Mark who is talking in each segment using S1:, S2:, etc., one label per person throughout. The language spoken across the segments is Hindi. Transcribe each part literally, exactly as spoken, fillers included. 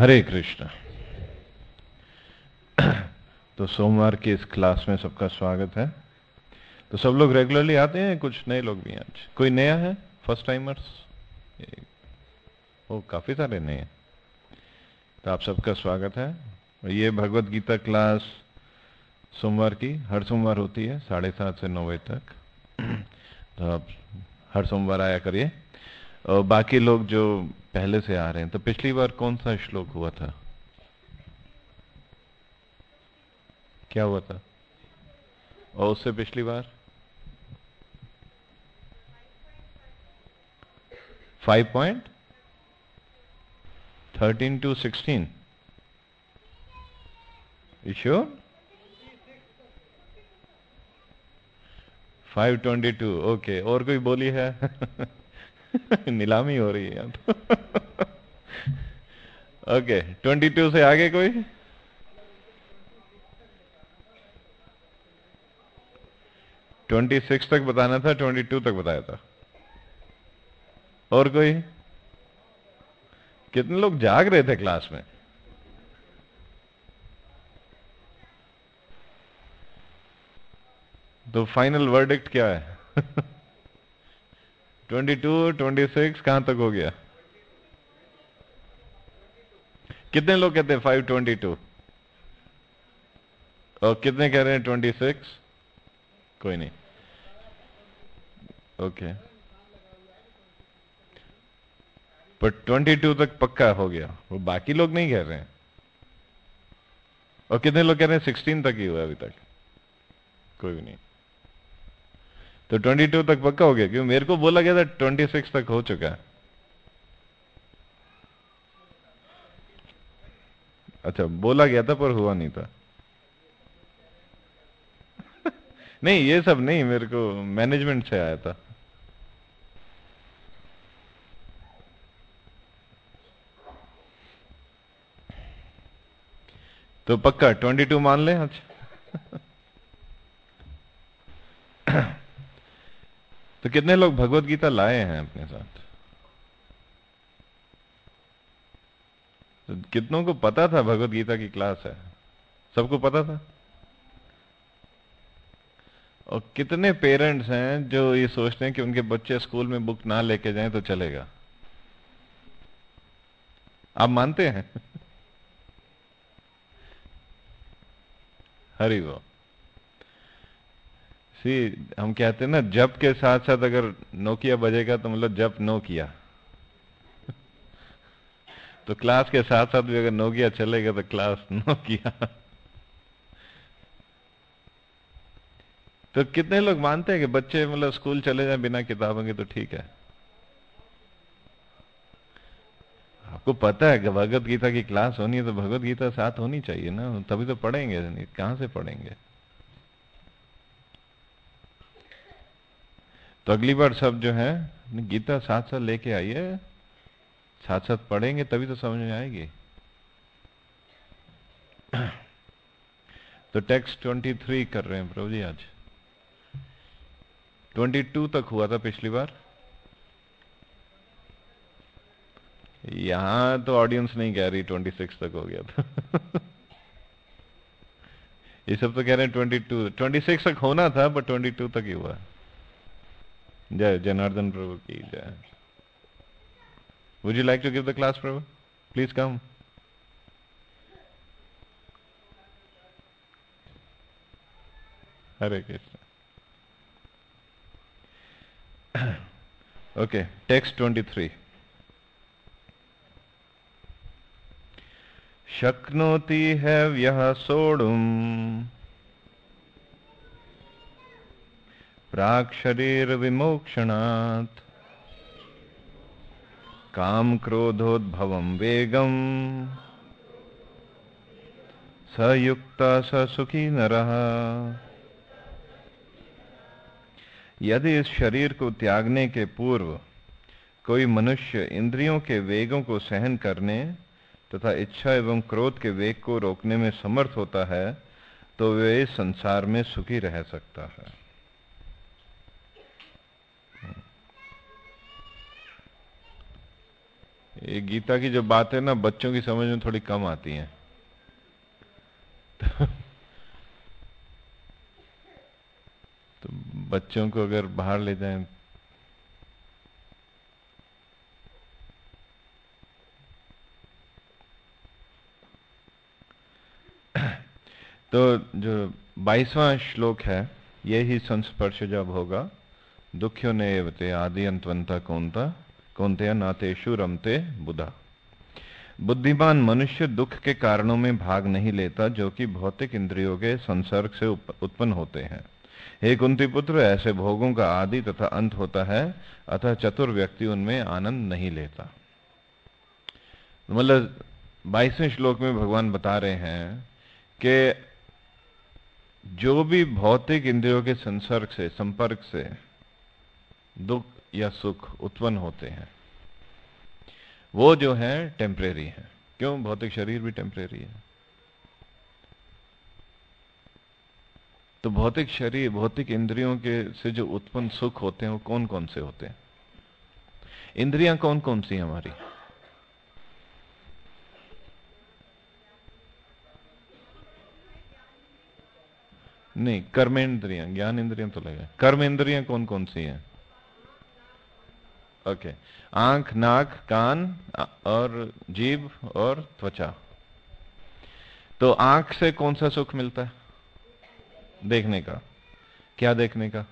S1: हरे कृष्ण। तो सोमवार की इस क्लास में सबका स्वागत है। तो सब लोग रेगुलरली आते हैं, कुछ नए लोग भी हैं आज? कोई नया है? First timers? ओ, काफी सारे नए हैं। तो आप सबका स्वागत है। ये भगवत गीता क्लास सोमवार की हर सोमवार होती है साढ़े सात से नौ बजे तक। तो आप हर सोमवार आया करिए। और बाकी लोग जो पहले से आ रहे हैं, तो पिछली बार कौन सा श्लोक हुआ था? क्या हुआ था? और उससे पिछली बार five point thirteen to sixteen. Sure? Five twenty two. Okay, और कोई बोली है? नीलामी हो रही है यहाँ तो। ओके, ट्वेंटी टू से आगे कोई? ट्वेंटी सिक्स तक बताना था, ट्वेंटी टू तक बताया था। और कोई? कितने लोग जाग रहे थे क्लास में? तो फाइनल वर्डिक्ट क्या है? ट्वेंटी टू, ट्वेंटी सिक्स कहां तक हो गया? कितने लोग कहते हैं फाइव ट्वेंटी टू? और कितने कह रहे हैं ट्वेंटी सिक्स? कोई नहीं। ओके, पर ट्वेंटी टू तक पक्का हो गया, वो बाकी लोग नहीं कह रहे हैं। और कितने लोग कह रहे हैं सिक्सटीन तक ही हुआ अभी तक? कोई भी नहीं। तो ट्वेंटी टू तक पक्का हो गया, क्यों? मेरे को बोला गया था ट्वेंटी सिक्स तक हो चुका है। अच्छा, बोला गया था पर हुआ नहीं था। नहीं, ये सब नहीं, मेरे को मैनेजमेंट से आया था। तो पक्का ट्वेंटी टू मान लें आज? तो कितने लोग भगवत गीता लाए हैं अपने साथ? तो कितनों को पता था भगवत गीता की क्लास है? सबको पता था? और कितने पेरेंट्स हैं जो ये सोचते हैं कि उनके बच्चे स्कूल में बुक ना लेके जाएं तो चलेगा? आप मानते हैं? हरि वो सी, हम कहते हैं ना, जप के साथ साथ अगर नोकिया बजेगा तो मतलब जप नो किया। तो क्लास के साथ साथ भी अगर नोकिया चलेगा तो क्लास नो किया। तो कितने लोग मानते हैं कि बच्चे मतलब स्कूल चले जाएं बिना किताबों के तो ठीक है? आपको पता है कि भगवत गीता की क्लास होनी है तो भगवत गीता साथ होनी चाहिए ना, तभी तो पढ़ेंगे, नहीं कहां से पढ़ेंगे? तो अगली बार सब जो है गीता साथ साथ लेके आइए, साथ साथ पढ़ेंगे तभी तो समझ में आएगी। तो टेक्स्ट ट्वेंटी थ्री कर रहे हैं प्रभु जी आज। ट्वेंटी टू तक हुआ था पिछली बार। यहां तो ऑडियंस नहीं कह रही ट्वेंटी सिक्स तक हो गया था। ये सब तो कह रहे हैं ट्वेंटी टू, ट्वेंटी सिक्स तक होना था, पर ट्वेंटी टू तक ही हुआ। जय जनार्दन प्रभु की जय। Would you like to give the class prabhu? Please come. Hare Krishna. Okay, text twenty three. शक्नोति है व्यः सोढुम् प्राक् शरीर विमोक्षणात् काम क्रोधोद्भवं वेगम स युक्ता स सुखी नरः। यदि इस शरीर को त्यागने के पूर्व कोई मनुष्य इंद्रियों के वेगों को सहन करने तथा इच्छा एवं क्रोध के वेग को रोकने में समर्थ होता है तो वे इस संसार में सुखी रह सकता है। ये गीता की जो बात है ना, बच्चों की समझ में थोड़ी कम आती है। तो, तो बच्चों को अगर बाहर ले जाएं, तो जो बाईसवां श्लोक है, ये ही संस्पर्श जब होगा, दुख्यो ने एवते आदि अंतवंता कौनता कौनते नातेषु रमते बुधा। बुद्धिमान मनुष्य दुख के कारणों में भाग नहीं लेता जो कि भौतिक इंद्रियों के संसर्ग से उत्पन्न होते हैं। हे कुंती पुत्र, ऐसे भोगों का आदि तथा अंत होता है, अतः चतुर व्यक्ति उनमें आनंद नहीं लेता। मतलब बाईसवें श्लोक में भगवान बता रहे हैं कि जो भी भौतिक इंद्रियों के संसर्ग से, संपर्क से दुख या सुख उत्पन्न होते हैं, वो जो है टेम्परेरी है। क्यों? भौतिक शरीर भी टेम्परेरी है। तो भौतिक शरीर, भौतिक इंद्रियों के से जो उत्पन्न सुख होते हैं वो कौन कौन से होते हैं? इंद्रियां कौन कौन सी हमारी? नहीं, कर्मेंद्रियां, ज्ञान इंद्रियां तो लगे। कर्म इंद्रियां कौन कौन सी हैं? Okay okay. आंख, नाक, कान और जीभ और त्वचा। तो आंख से कौन सा सुख मिलता है? देखने का। क्या देखने का?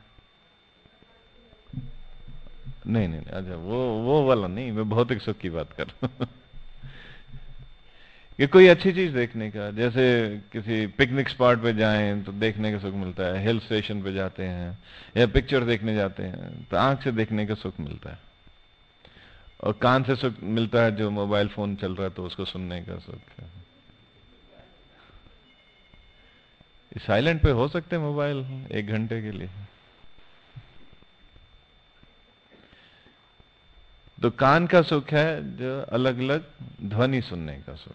S1: नहीं नहीं, अच्छा, वो वो वाला नहीं, मैं भौतिक सुख की बात कर रहा हूं। ये कोई अच्छी चीज देखने का, जैसे किसी पिकनिक स्पॉट पे जाएं तो देखने का सुख मिलता है, हिल स्टेशन पे जाते हैं या पिक्चर देखने जाते हैं तो आंख से देखने का सुख मिलता है। और कान से सुख मिलता है, जो मोबाइल फोन चल रहा है तो उसको सुनने का सुख। साइलेंट पे हो सकते हैं मोबाइल एक घंटे के लिए। तो कान का सुख है जो अलग अलग ध्वनि सुनने का सुख।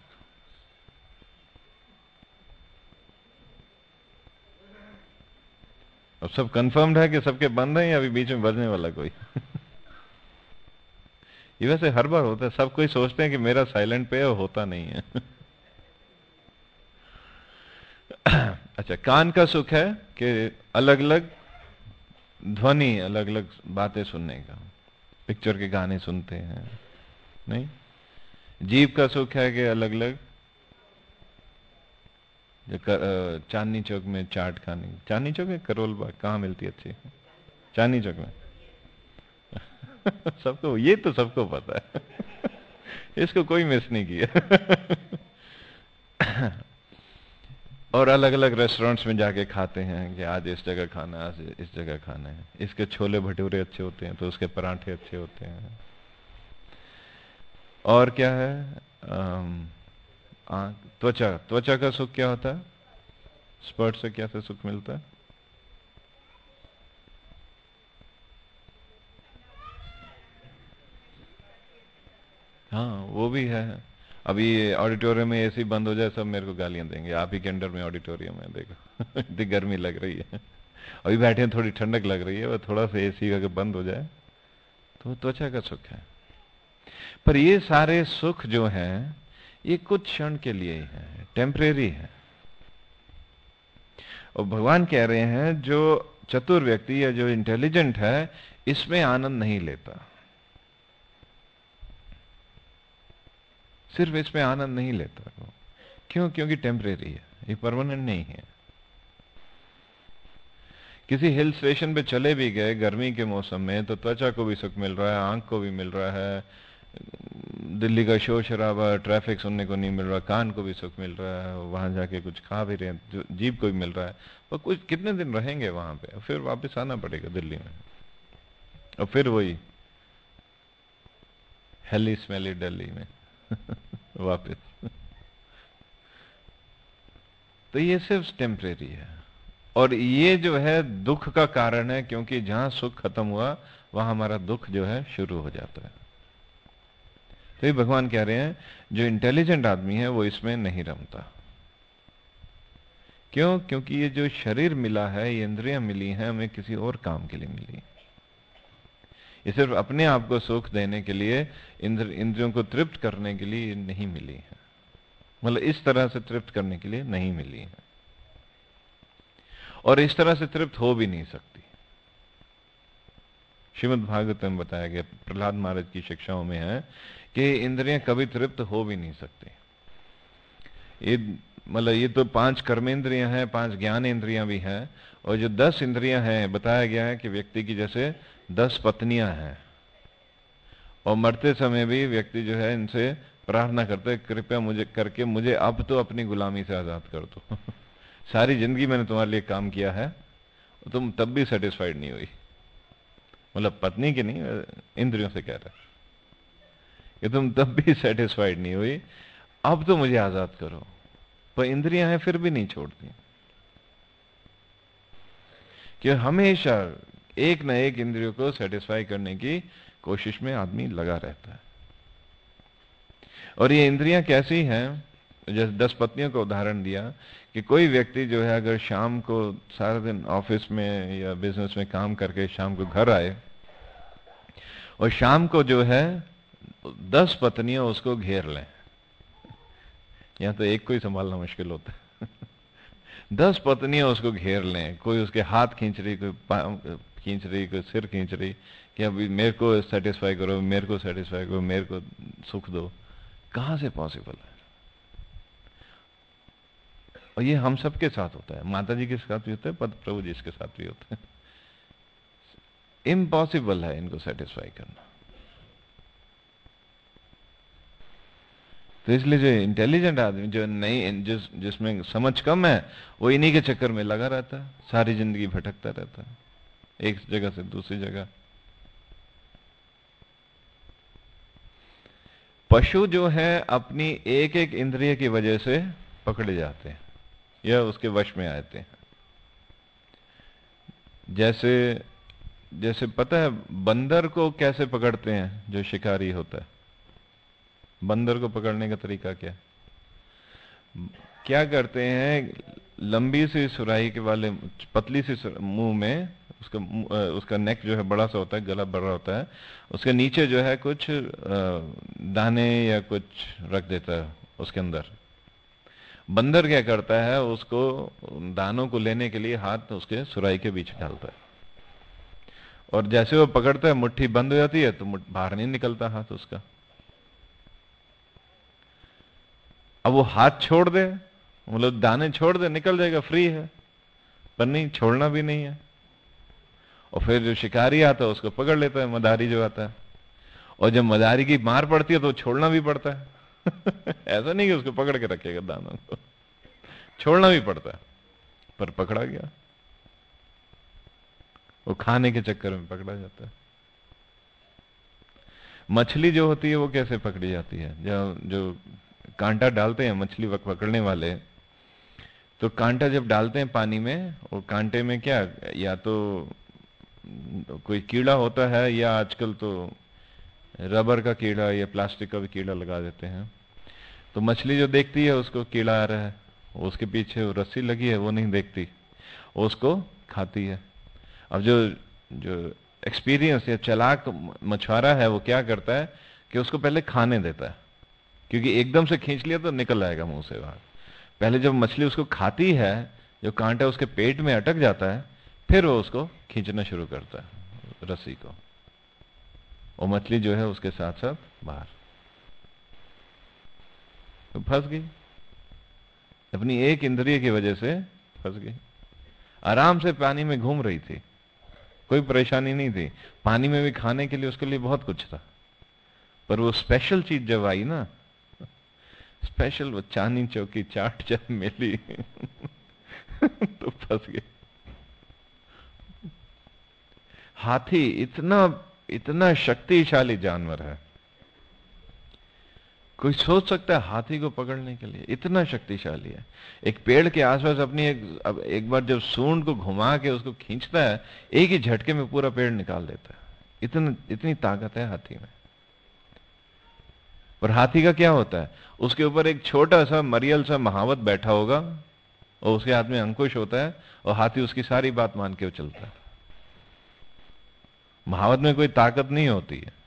S1: अब सब कंफर्म्ड है कि सबके बंद है या अभी बीच में बजने वाला कोई? ये वैसे हर बार होता है, सब कोई सोचते हैं कि मेरा साइलेंट पे है, होता नहीं है। अच्छा, कान का सुख है कि अलग अलग ध्वनि, अलग अलग बातें सुनने का, पिक्चर के गाने सुनते हैं। नहीं, जीभ का सुख है कि अलग अलग, जो चांदनी चौक में चाट खाने, चांदनी चौक में करोल बाग कहाँ मिलती है अच्छी? चांदनी चौक में। सबको, ये तो सबको पता है। इसको कोई मिस नहीं किया। और अलग अलग रेस्टोरेंट्स में जाके खाते हैं कि आज इस जगह खाना है, आज इस जगह खाना है, इसके छोले भटूरे अच्छे होते हैं तो उसके पराठे अच्छे होते हैं। और क्या है? त्वचा, त्वचा का सुख क्या होता है? स्पर्श से क्या से सुख मिलता है? हाँ, वो भी है। अभी ऑडिटोरियम में एसी बंद हो जाए, सब मेरे को गालियां देंगे, आप ही के अंडर में ऑडिटोरियम है, देखो। इतनी गर्मी लग रही है, अभी बैठे हैं, थोड़ी ठंडक लग रही है, वो थोड़ा सा एसी अगर बंद हो जाए तो त्वचा का सुख है। पर ये सारे सुख जो हैं, ये कुछ क्षण के लिए ही है, टेम्परेरी है। और भगवान कह रहे हैं जो चतुर व्यक्ति या जो इंटेलिजेंट है, इसमें आनंद नहीं लेता, सिर्फ इसमें आनंद नहीं लेता। क्यों? क्योंकि टेम्परेरी है, ये परमानेंट नहीं है। किसी हिल स्टेशन पे चले भी गए गर्मी के मौसम में तो त्वचा को भी सुख मिल रहा है, आंख को भी मिल रहा है, दिल्ली का शोर शराबा, ट्रैफिक सुनने को नहीं मिल रहा, कान को भी सुख मिल रहा है, वहां जाके कुछ खा भी रहे हैं, जीभ को भी मिल रहा है। और कुछ कितने दिन रहेंगे वहां पे, फिर वापस आना पड़ेगा दिल्ली में, और फिर वही हेली स्मेली दिल्ली में वापस। तो ये सिर्फ टेम्परेरी है, और ये जो है दुख का कारण है, क्योंकि जहां सुख खत्म हुआ वहां हमारा दुख जो है शुरू हो जाता है। तो ये भगवान कह रहे हैं जो इंटेलिजेंट आदमी है वो इसमें नहीं रमता। क्यों? क्योंकि ये जो शरीर मिला है, ये इंद्रियां मिली हैं, हमें किसी और काम के लिए मिली। ये सिर्फ अपने आप को सुख देने के लिए, इंद्र इंद्रियों को तृप्त करने के लिए नहीं मिली है, मतलब इस तरह से तृप्त करने के लिए नहीं मिली है, और इस तरह से तृप्त हो भी नहीं सकती। श्रीमद् भागवत में बताया गया, प्रहलाद महाराज की शिक्षाओं में है कि इंद्रियां कभी तृप्त हो भी नहीं सकती। ये मतलब ये तो पांच कर्मेंद्रियां हैं, पांच ज्ञान इंद्रियां भी हैं, और जो दस इंद्रियां हैं, बताया गया है कि व्यक्ति की जैसे दस पत्नियां हैं, और मरते समय भी व्यक्ति जो है इनसे प्रार्थना करते हैं, कृपया मुझे करके मुझे अब तो अपनी गुलामी से आजाद कर दो। सारी जिंदगी मैंने तुम्हारे लिए काम किया है, तुम तब भी सेटिस्फाइड नहीं हुई, मतलब पत्नी की नहीं, इंद्रियों से कह रहा है कि तुम तब भी सेटिस्फाइड नहीं हुई, अब तो मुझे आजाद करो। पर इंद्रियां हैं फिर भी नहीं छोड़ती, कि हमेशा एक न एक इंद्रियों को सेटिस्फाई करने की कोशिश में आदमी लगा रहता है। और ये इंद्रियां कैसी हैं, जैसे दस पत्नियों का उदाहरण दिया कि कोई व्यक्ति जो है अगर शाम को सारा दिन ऑफिस में या बिजनेस में काम करके शाम को घर आए, और शाम को जो है दस पत्नियां उसको घेर लें, यहां तो एक को ही संभालना मुश्किल होता है। दस पत्नियां उसको घेर लें, कोई उसके हाथ खींच रही, कोई पाँव खींच रही, कोई सिर खींच रही कि अभी मेरे को सेटिस्फाई करो, मेरे को सेटिस्फाई करो, मेरे को सुख दो। कहां से पॉसिबल है? और ये हम सबके साथ होता है, माता जी के साथ भी होता है, पद प्रभु जी के साथ भी होता है। इम्पॉसिबल है इनको सेटिस्फाई करना। तो इसलिए जो इंटेलिजेंट आदमी, जो नहीं, जिस जिसमें समझ कम है, वो इन्हीं के चक्कर में लगा रहता है, सारी जिंदगी भटकता रहता है एक जगह से दूसरी जगह। पशु जो है अपनी एक एक इंद्रिय की वजह से पकड़े जाते हैं या उसके वश में आते हैं। जैसे जैसे पता है बंदर को कैसे पकड़ते हैं जो शिकारी होता है? बंदर को पकड़ने का तरीका क्या क्या करते हैं? लंबी सी सुराही के वाले पतली सी मुंह में उसका उसका नेक जो है बड़ा सा होता है, गला बड़ा होता है, उसके नीचे जो है कुछ दाने या कुछ रख देता है उसके अंदर। बंदर क्या करता है, उसको दानों को लेने के लिए हाथ उसके सुराही के बीच डालता है, और जैसे वो पकड़ता है मुट्ठी बंद हो जाती है तो बाहर नहीं निकलता हाथ उसका। अब वो हाथ छोड़ दे, मतलब दाने छोड़ दे, निकल जाएगा, फ्री है, पर नहीं, छोड़ना भी नहीं है। और फिर जो शिकारी आता है उसको पकड़ लेता है, मदारी जो आता है, और जब मदारी की मार पड़ती है तो छोड़ना भी पड़ता है। ऐसा नहीं कि उसको पकड़ के रखेगा, दानों को छोड़ना भी पड़ता है, पर पकड़ा गया, वो खाने के चक्कर में पकड़ा जाता है। मछली जो होती है वो कैसे पकड़ी जाती है? जो जो कांटा डालते हैं मछली पकड़ने वाले, तो कांटा जब डालते हैं पानी में, और कांटे में क्या, या तो कोई कीड़ा होता है, या आजकल तो रबर का कीड़ा या प्लास्टिक का भी कीड़ा लगा देते हैं। तो मछली जो देखती है उसको कीड़ा आ रहा है, उसके पीछे वो रस्सी लगी है, वो नहीं देखती, उसको खाती है। अब जो जो एक्सपीरियंस या चालाक मछुआरा है वो क्या करता है कि उसको पहले खाने देता है, क्योंकि एकदम से खींच लिया तो निकल आएगा मुंह से बाहर। पहले जब मछली उसको खाती है, जो कांटा उसके पेट में अटक जाता है, फिर वो उसको खींचना शुरू करता है रस्सी को, और मछली जो है उसके साथ साथ बाहर तो फंस गई, अपनी एक इंद्रिय की वजह से फंस गई। आराम से पानी में घूम रही थी, कोई परेशानी नहीं थी, पानी में भी खाने के लिए उसके लिए बहुत कुछ था, पर वो स्पेशल चीज जब आई ना, स्पेशल वो चांदनी चौकी चाट जब मिली तो फंस गए। हाथी इतना इतना शक्तिशाली जानवर है, कोई सोच सकता है हाथी को पकड़ने के लिए इतना शक्तिशाली है। एक पेड़ के आसपास अपनी एक अब एक बार जब सूंड को घुमा के उसको खींचता है, एक ही झटके में पूरा पेड़ निकाल देता है। इतनी इतनी ताकत है हाथी में। पर हाथी का क्या होता है, उसके ऊपर एक छोटा सा मरियल सा महावत बैठा होगा, और उसके हाथ में अंकुश होता है, और हाथी उसकी सारी बात मान के चलता है। महावत में कोई ताकत नहीं होती है।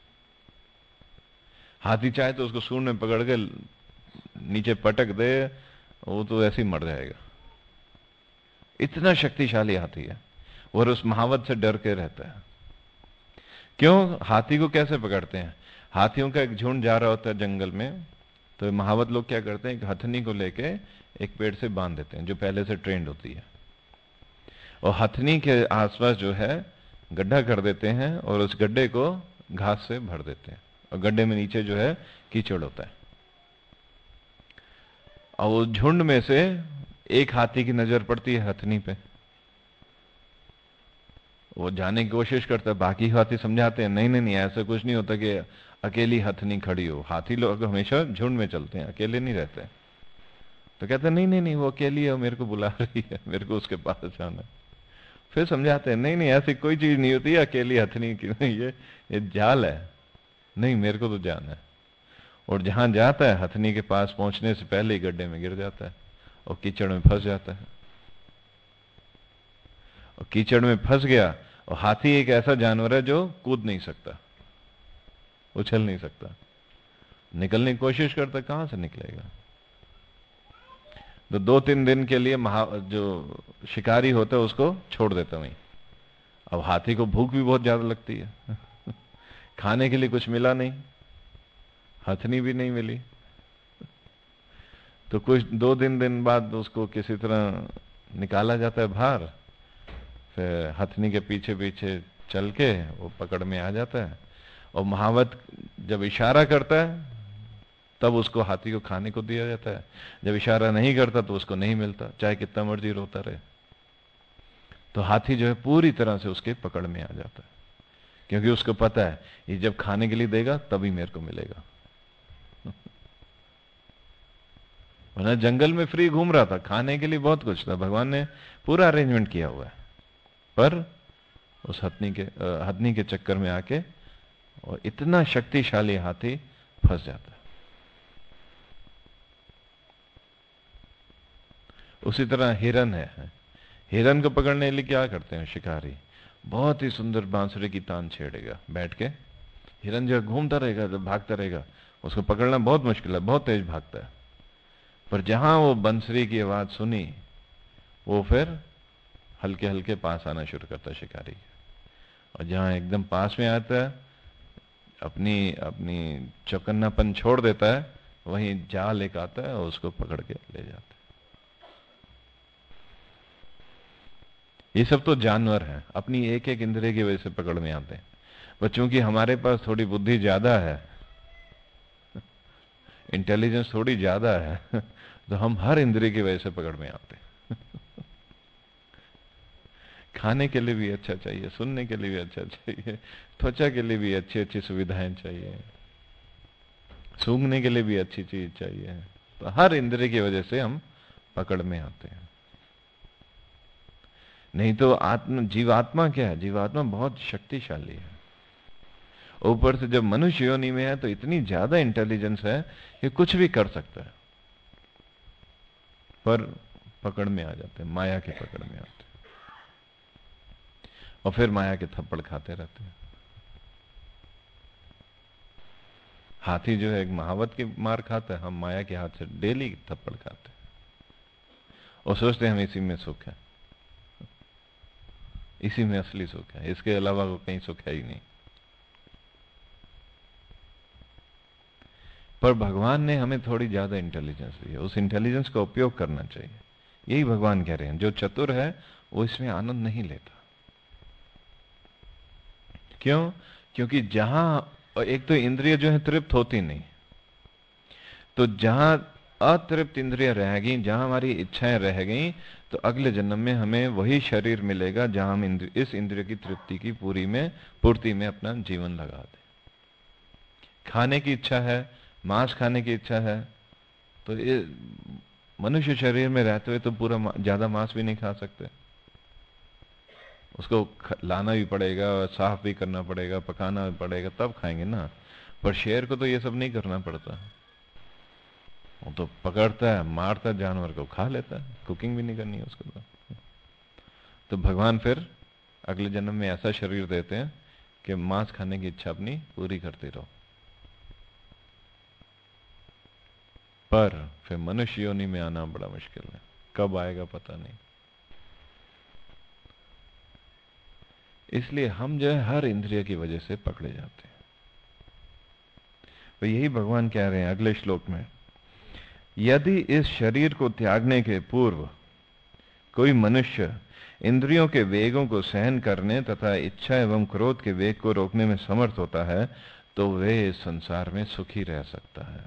S1: हाथी चाहे तो उसको सूंड में पकड़ के नीचे पटक दे, वो तो ऐसे ही मर जाएगा। इतना शक्तिशाली हाथी है, और उस महावत से डर के रहता है। क्यों? हाथी को कैसे पकड़ते हैं? हाथियों का एक झुंड जा रहा होता है जंगल में, तो महावत लोग क्या करते हैं, एक हथनी को लेके एक पेड़ से बांध देते हैं जो पहले से ट्रेंड होती है, और हथनी के आसपास जो है गड्ढा कर देते हैं, और उस गड्ढे को घास से भर देते हैं, और गड्ढे में नीचे जो है कीचड़ होता है। और उस झुंड में से एक हाथी की नजर पड़ती है हथनी पे, वो जाने की कोशिश करता है। बाकी हाथी समझाते हैं, नहीं नहीं नहीं, ऐसा कुछ नहीं होता कि अकेली हथनी खड़ी हो। हाथी लोग हमेशा झुंड में चलते हैं, अकेले नहीं रहते। तो कहते हैं नहीं नहीं नहीं, वो अकेली है, मेरे को बुला रही है, मेरे को उसके पास जाना है। फिर समझाते हैं, नहीं नहीं, ऐसी कोई चीज नहीं होती अकेली हथनी की, ये ये जाल है, नहीं मेरे को तो जाना है। और जहां जाता है, हथनी के पास पहुंचने से पहले ही गड्ढे में गिर जाता है और कीचड़ में फंस जाता है। और कीचड़ में फंस गया, और हाथी एक ऐसा जानवर है जो कूद नहीं सकता, उछल नहीं सकता, निकलने की कोशिश करता, कहां से निकलेगा। तो दो तीन दिन के लिए महा जो शिकारी होता है उसको छोड़ देता वहीं। अब हाथी को भूख भी बहुत ज्यादा लगती है खाने के लिए कुछ मिला नहीं, हथनी भी नहीं मिली। तो कुछ दो दिन दिन बाद उसको किसी तरह निकाला जाता है बाहर, फिर हथनी के पीछे पीछे चल के वो पकड़ में आ जाता है, और महावत जब इशारा करता है तब उसको हाथी को खाने को दिया जाता है। जब इशारा नहीं करता तो उसको नहीं मिलता, चाहे कितना मर्जी रोता रहे। तो हाथी जो है पूरी तरह से उसके पकड़ में आ जाता है, क्योंकि उसको पता है ये जब खाने के लिए देगा तभी मेरे को मिलेगा। वरना जंगल में फ्री घूम रहा था, खाने के लिए बहुत कुछ था, भगवान ने पूरा अरेंजमेंट किया हुआ है, पर उस हथनी के हथनी के चक्कर में आके और इतना शक्तिशाली हाथी फंस जाता है। उसी तरह हिरन है, हिरन को पकड़ने के लिए क्या करते हैं शिकारी, बहुत ही सुंदर बांसुरी की तान छेड़ेगा बैठ के, हिरन जो घूमता रहेगा तो भागता रहेगा, उसको पकड़ना बहुत मुश्किल है, बहुत तेज भागता है। पर जहां वो बंसरी की आवाज सुनी, वो फिर हल्के हल्के पास आना शुरू करता है शिकारी, और जहां एकदम पास में आता है अपनी अपनी चौकन्नापन छोड़ देता है, वहीं जाल एक आता है और उसको पकड़ के ले जाता है। ये सब तो जानवर हैं, अपनी एक एक इंद्रिय की वजह से पकड़ में आते हैं। बच्चों की हमारे पास थोड़ी बुद्धि ज्यादा है, इंटेलिजेंस थोड़ी ज्यादा है, तो हम हर इंद्रिय की वजह से पकड़ में आते हैं। खाने के लिए भी अच्छा चाहिए, सुनने के लिए भी अच्छा चाहिए, त्वचा के लिए भी अच्छी अच्छी सुविधाएं चाहिए, सूंघने के लिए भी अच्छी चीज चाहिए, तो हर इंद्रिय की वजह से हम पकड़ में आते हैं। नहीं तो आत्मा जीवात्मा क्या है, जीवात्मा बहुत शक्तिशाली है। ऊपर से जब मनुष्य योनि में है तो इतनी ज्यादा इंटेलिजेंस है कि कुछ भी कर सकता है, पर पकड़ में आ जाते हैं, माया के पकड़ में आते हैं, और फिर माया के थप्पड़ खाते रहते हैं। हाथी जो है एक महावत की मार खाता है, हम माया के हाथ से डेली थप्पड़ खाते हैं और सोचते हैं हम इसी में सुख है, इसी में असली सुख है, इसके अलावा कहीं सुख है ही नहीं। पर भगवान ने हमें थोड़ी ज्यादा इंटेलिजेंस दी है, उस इंटेलिजेंस का उपयोग करना चाहिए। यही भगवान कह रहे हैं, जो चतुर है वो इसमें आनंद नहीं लेता। क्यों? क्योंकि जहां एक तो इंद्रिय जो है तृप्त होती नहीं, तो जहां अतृप्त इंद्रिय रह गई, जहां हमारी इच्छाएं रह गई, तो अगले जन्म में हमें वही शरीर मिलेगा जहां हम इंद्रिय इस इंद्रिय की तृप्ति की पूरी में पूर्ति में अपना जीवन लगा दें। खाने की इच्छा है, मांस खाने की इच्छा है, तो ये मनुष्य शरीर में रहते हुए तो पूरा ज्यादा मांस भी नहीं खा सकते, उसको लाना भी पड़ेगा, साफ भी करना पड़ेगा, पकाना भी पड़ेगा, तब खाएंगे ना। पर शेर को तो ये सब नहीं करना पड़ता, वो तो पकड़ता है, मारता है जानवर को, खा लेता है, कुकिंग भी नहीं करनी है उसको। तो तो भगवान फिर अगले जन्म में ऐसा शरीर देते हैं कि मांस खाने की इच्छा अपनी पूरी करते रहो। पर फिर मनुष्य योनि में आना बड़ा मुश्किल है, कब आएगा पता नहीं। इसलिए हम जो है हर इंद्रिय की वजह से पकड़े जाते हैं। तो यही भगवान कह रहे हैं अगले श्लोक में, यदि इस शरीर को त्यागने के पूर्व कोई मनुष्य इंद्रियों के वेगों को सहन करने तथा इच्छा एवं क्रोध के वेग को रोकने में समर्थ होता है तो वे इस संसार में सुखी रह सकता है।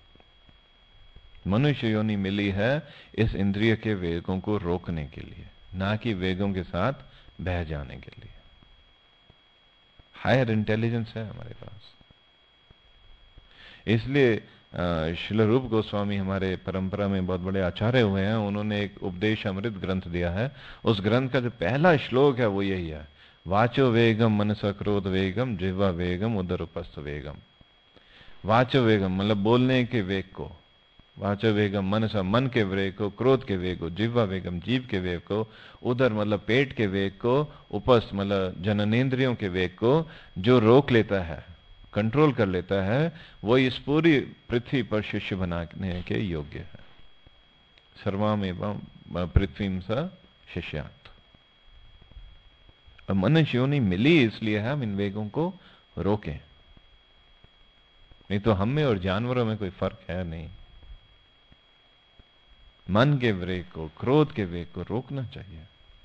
S1: मनुष्य योनि मिली है इस इंद्रिय के वेगों को रोकने के लिए, ना कि वेगों के साथ बह जाने के लिए। हायर इंटेलिजेंस है हमारे पास। इसलिए श्रील रूप गोस्वामी हमारे परंपरा में बहुत बड़े आचार्य हुए हैं, उन्होंने एक उपदेश अमृत ग्रंथ दिया है। उस ग्रंथ का जो पहला श्लोक है वो यही है, वाचो वेगम मनसा क्रोध वेगम जिह्वा वेगम उदर उपस्थ वेगम। वाचो वेगम मतलब बोलने के वेग को, वाचो वेगम मनसा मन के वेग को, क्रोध के वेग को, जिह्वा वेगम जीव के वेग को, उदर मतलब पेट के वेग को, उपस्थ मतलब जननेन्द्रियों के वेग को जो रोक लेता है, कंट्रोल कर लेता है, वो इस पूरी पृथ्वी पर शिष्य बनाने के योग्य है। सर्वम एवं पृथ्वी स शिष्यात्। मनुष्य योनि मिली इसलिए हम इन वेगों को रोकें, नहीं तो हम में और जानवरों में कोई फर्क है नहीं। मन के वेग को, क्रोध के वेग को रोकना चाहिए।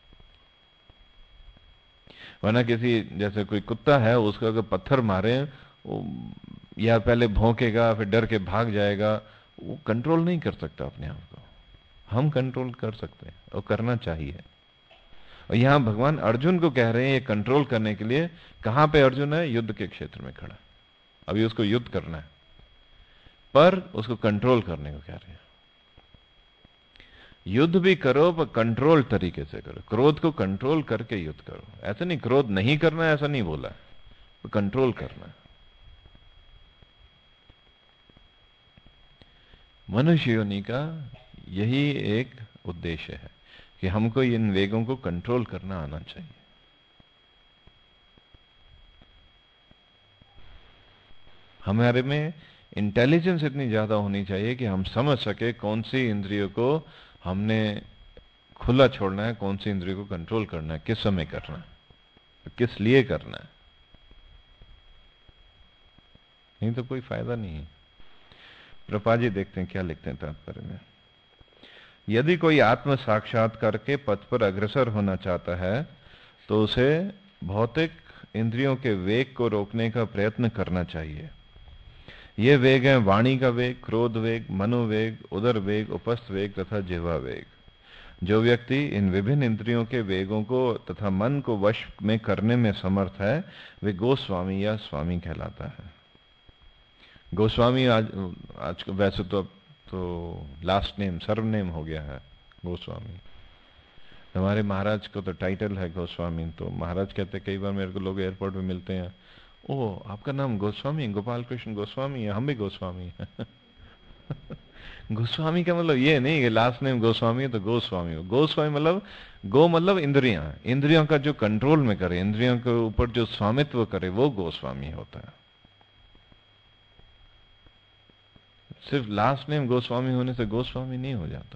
S1: वरना किसी जैसे कोई कुत्ता है, उसको अगर पत्थर मारे, या पहले भौंकेगा फिर डर के भाग जाएगा, वो कंट्रोल नहीं कर सकता अपने आप को। हम कंट्रोल कर सकते हैं और करना चाहिए। और यहां भगवान अर्जुन को कह रहे हैं ये कंट्रोल करने के लिए। कहां पे अर्जुन है? युद्ध के क्षेत्र में खड़ा। अभी उसको युद्ध करना है, पर उसको कंट्रोल करने को कह रहे हैं। युद्ध भी करो पर कंट्रोल तरीके से करो, क्रोध को कंट्रोल करके युद्ध करो। ऐसा नहीं क्रोध नहीं करना है, ऐसा नहीं बोला, कंट्रोल करना है। मनुष्य योनि का यही एक उद्देश्य है कि हमको इन वेगों को कंट्रोल करना आना चाहिए। हमारे में इंटेलिजेंस इतनी ज्यादा होनी चाहिए कि हम समझ सके कौन सी इंद्रियों को हमने खुला छोड़ना है, कौन सी इंद्रियों को कंट्रोल करना है, किस समय करना है, किस लिए करना है। नहीं तो कोई फायदा नहीं है। प्रभुपाद जी देखते हैं क्या लिखते हैं तात्पर्य में। यदि कोई आत्म साक्षात्कार के पथ पर अग्रसर होना चाहता है तो उसे भौतिक इंद्रियों के वेग को रोकने का प्रयत्न करना चाहिए। ये वेग हैं वाणी का वेग, क्रोध वेग, मनोवेग, उदर वेग, उपस्थ वेग तथा जिह्वा वेग। जो व्यक्ति इन विभिन्न इंद्रियों के वेगों को तथा मन को वश में करने में समर्थ है वे गोस्वामी या स्वामी कहलाता है। गोस्वामी आज आज वैसे तो अब तो लास्ट नेम सरनेम हो गया है गोस्वामी। हमारे महाराज को तो टाइटल है गोस्वामी। तो महाराज कहते कई बार मेरे को लोग एयरपोर्ट में मिलते हैं, ओह आपका नाम गोस्वामी, गोपाल कृष्ण गोस्वामी है, हम भी गोस्वामी हैं। गोस्वामी का मतलब ये नहीं कि लास्ट नेम गोस्वामी है तो गोस्वामी हो। गोस्वामी मतलब गो मतलब इंद्रियां, इंद्रियों का जो कंट्रोल में करे, इंद्रियों के ऊपर जो स्वामित्व करे, वो गोस्वामी होता है। सिर्फ लास्ट नेम गोस्वामी होने से गोस्वामी नहीं हो जाता।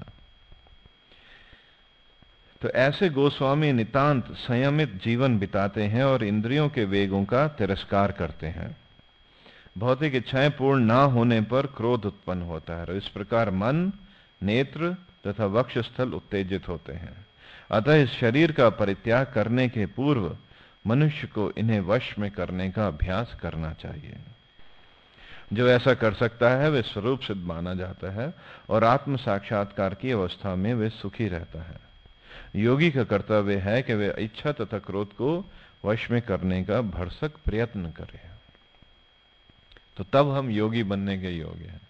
S1: तो ऐसे गोस्वामी नितांत संयमित जीवन बिताते हैं और इंद्रियों के वेगों का तिरस्कार करते हैं। भौतिक इच्छाएं पूर्ण ना होने पर क्रोध उत्पन्न होता है और इस प्रकार मन, नेत्र तथा वक्षस्थल उत्तेजित होते हैं। अतः इस शरीर का परित्याग करने के पूर्व मनुष्य को इन्हें वश में करने का अभ्यास करना चाहिए। जो ऐसा कर सकता है वे स्वरूप सिद्ध माना जाता है और आत्म साक्षात्कार की अवस्था में वे सुखी रहता है। योगी का कर्तव्य है कि वे इच्छा तथा क्रोध को वश में करने का भरसक प्रयत्न करें, तो तब हम योगी बनने के योग्य हैं।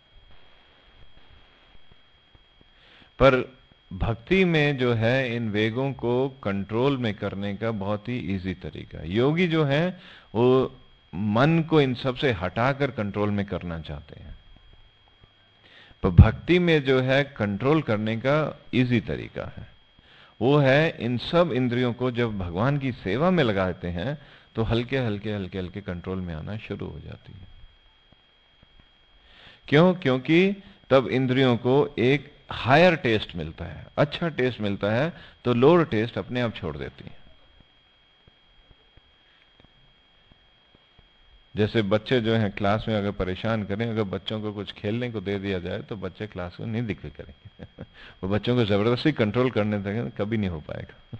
S1: पर भक्ति में जो है इन वेगों को कंट्रोल में करने का बहुत ही इजी तरीका है। योगी जो है वो मन को इन सब से हटाकर कंट्रोल में करना चाहते हैं, पर भक्ति में जो है कंट्रोल करने का इजी तरीका है वो है इन सब इंद्रियों को जब भगवान की सेवा में लगाते हैं तो हल्के हल्के हल्के हल्के कंट्रोल में आना शुरू हो जाती है। क्यों? क्योंकि तब इंद्रियों को एक हायर टेस्ट मिलता है, अच्छा टेस्ट मिलता है, तो लोअर टेस्ट अपने आप छोड़ देती है। जैसे बच्चे जो हैं क्लास में अगर परेशान करें, अगर बच्चों को कुछ खेलने को दे दिया जाए तो बच्चे क्लास को नहीं दिखे करेंगे वो बच्चों को जबरदस्ती कंट्रोल करने देंगे कभी नहीं हो पाएगा।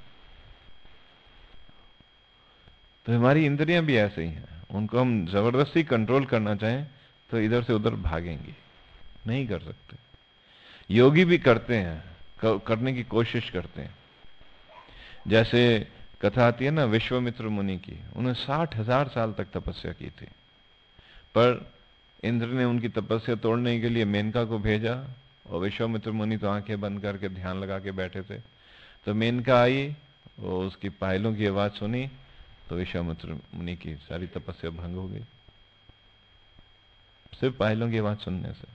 S1: तो हमारी इंद्रियां भी ऐसे ही हैं, उनको हम जबरदस्ती कंट्रोल करना चाहें तो इधर से उधर भागेंगी, नहीं कर सकते। योगी भी करते हैं, करने की कोशिश करते हैं। जैसे कथा आती है ना विश्वामित्र मुनि की, उन्होंने साठ हजार साल तक तपस्या की थी, पर इंद्र ने उनकी तपस्या तोड़ने के लिए मेनका को भेजा, और विश्वामित्र मुनि तो आंखें बंद करके ध्यान लगा के बैठे थे। तो मेनका आई, वो उसकी पायलों की आवाज सुनी, तो विश्वामित्र मुनि की सारी तपस्या भंग हो गई, सिर्फ पायलों की आवाज सुनने से।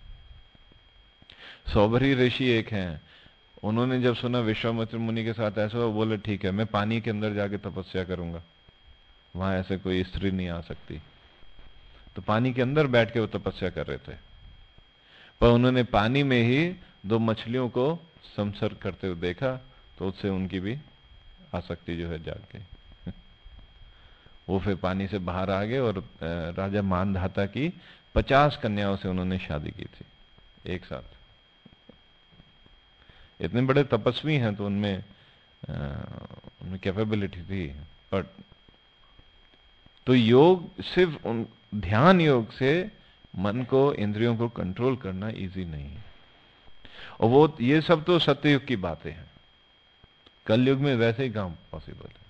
S1: सौभरी ऋषि एक हैं, उन्होंने जब सुना विश्वामित्र मुनि के साथ ऐसा हुआ, बोले ठीक है मैं पानी के अंदर जाके तपस्या करूंगा, वहां ऐसे कोई स्त्री नहीं आ सकती। तो पानी के अंदर बैठ के वो तपस्या कर रहे थे, पर उन्होंने पानी में ही दो मछलियों को संसर्ग करते हुए देखा, तो उससे उनकी भी आसक्ति जो है जाग गई वो फिर पानी से बाहर आ गए, और राजा मानधाता की पचास कन्याओं से उन्होंने शादी की थी एक साथ। इतने बड़े तपस्वी हैं तो उनमें उनमें कैपेबिलिटी थी। बट तो योग सिर्फ उन ध्यान योग से मन को, इंद्रियों को कंट्रोल करना इजी नहीं है। और वो ये सब तो सत्ययुग की बातें हैं, कलयुग में वैसे ही काम पॉसिबल है।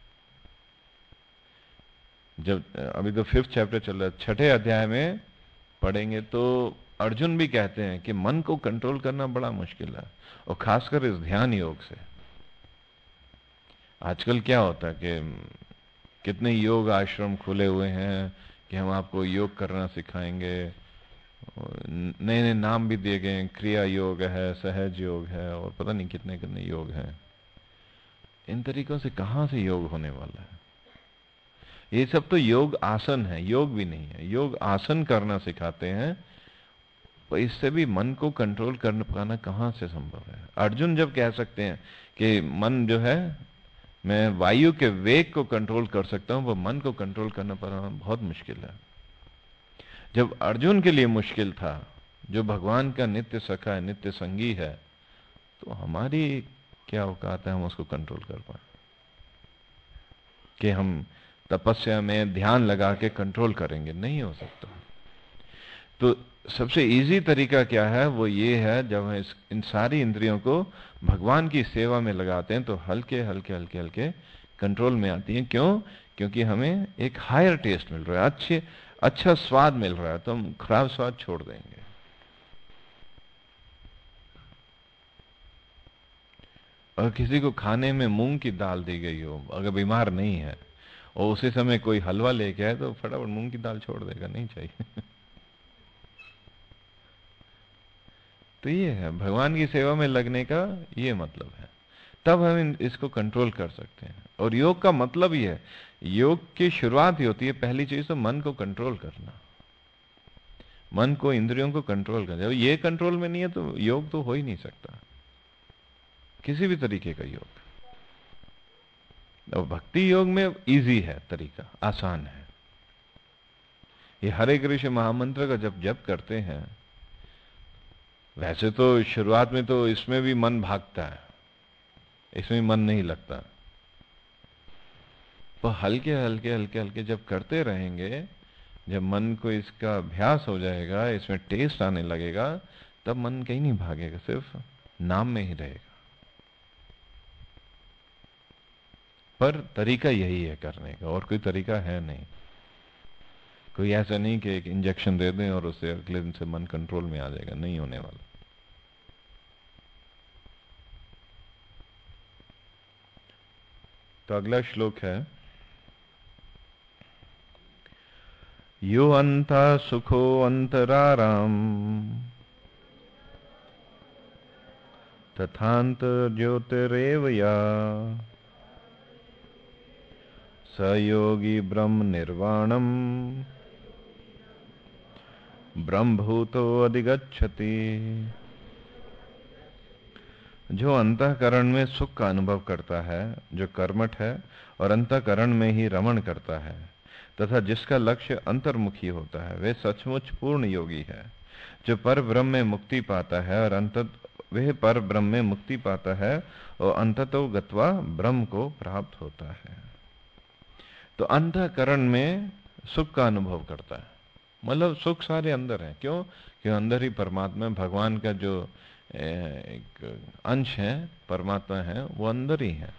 S1: जब अभी तो फिफ्थ चैप्टर चल रहा है, छठे अध्याय में पढ़ेंगे तो अर्जुन भी कहते हैं कि मन को कंट्रोल करना बड़ा मुश्किल है, और खासकर इस ध्यान योग से। आजकल क्या होता है कि कितने योग आश्रम खुले हुए हैं कि हम आपको योग करना सिखाएंगे, नए नए नाम भी दिए गए हैं, क्रिया योग है, सहज योग है, और पता नहीं कितने कितने योग हैं। इन तरीकों से कहां से योग होने वाला है? ये सब तो योग आसन है, योग भी नहीं है। योग आसन करना सिखाते हैं, पर इससे भी मन को कंट्रोल कर पाना कहां से संभव है? अर्जुन जब कह सकते हैं कि मन जो है, मैं वायु के वेग को कंट्रोल कर सकता हूं, पर मन को कंट्रोल करना पाना बहुत मुश्किल है। जब अर्जुन के लिए मुश्किल था, जो भगवान का नित्य सखा है, नित्य संगी है, तो हमारी क्या औकात है हम उसको कंट्रोल कर पाए कि हम तपस्या में ध्यान लगा के कंट्रोल करेंगे? नहीं हो सकता। तो सबसे इजी तरीका क्या है? वो ये है, जब हम इस इन सारी इंद्रियों को भगवान की सेवा में लगाते हैं तो हल्के हल्के हल्के हल्के कंट्रोल में आती हैं। क्यों? क्योंकि हमें एक हायर टेस्ट मिल रहा है, अच्छे अच्छा स्वाद मिल रहा है, तो हम खराब स्वाद छोड़ देंगे। अगर किसी को खाने में मूंग की दाल दी गई हो, अगर बीमार नहीं है, और उसी समय कोई हलवा लेके आए, तो फटाफट मूंग की दाल छोड़ देगा, नहीं चाहिए तो ये है भगवान की सेवा में लगने का ये मतलब है, तब हम इसको कंट्रोल कर सकते हैं। और योग का मतलब ये है, योग की शुरुआत ही होती है, पहली चीज तो मन को कंट्रोल करना, मन को, इंद्रियों को कंट्रोल करना। जब ये कंट्रोल में नहीं है तो योग तो हो ही नहीं सकता, किसी भी तरीके का योग। और भक्ति योग में इजी है तरीका, आसान है। ये हरे कृष्ण महामंत्र का जब जप करते हैं, वैसे तो शुरुआत में तो इसमें भी मन भागता है, इसमें मन नहीं लगता, तो हल्के हल्के हल्के हल्के जब करते रहेंगे, जब मन को इसका अभ्यास हो जाएगा, इसमें टेस्ट आने लगेगा, तब मन कहीं नहीं भागेगा, सिर्फ नाम में ही रहेगा। पर तरीका यही है करने का, और कोई तरीका है नहीं। कोई ऐसा नहीं कि एक इंजेक्शन दे दें और उससे अगले दिन से मन कंट्रोल में आ जाएगा, नहीं होने वाला। तो अगला श्लोक है, यो अंता सुखो अंतराराम तथांत ज्योतिरेव या स योगी ब्रह्म निर्वाणम ब्रह्मभूतो अधिगच्छति। जो अंतःकरण में सुख का अनुभव करता है, जो कर्मठ है और अंतःकरण में ही रमण करता है तथा जिसका लक्ष्य अंतर्मुखी होता है, वे सचमुच पूर्ण योगी है। जो पर ब्रह्म में मुक्ति पाता है और अंत वह पर ब्रह्म में मुक्ति पाता है और अंततो गत्वा ब्रह्म को प्राप्त होता है। तो अंतःकरण में सुख का अनुभव करता है, मतलब सुख सारे अंदर है। क्यों? क्यों अंदर ही परमात्मा, भगवान का जो एक अंश है, परमात्मा है, वो अंदर ही है।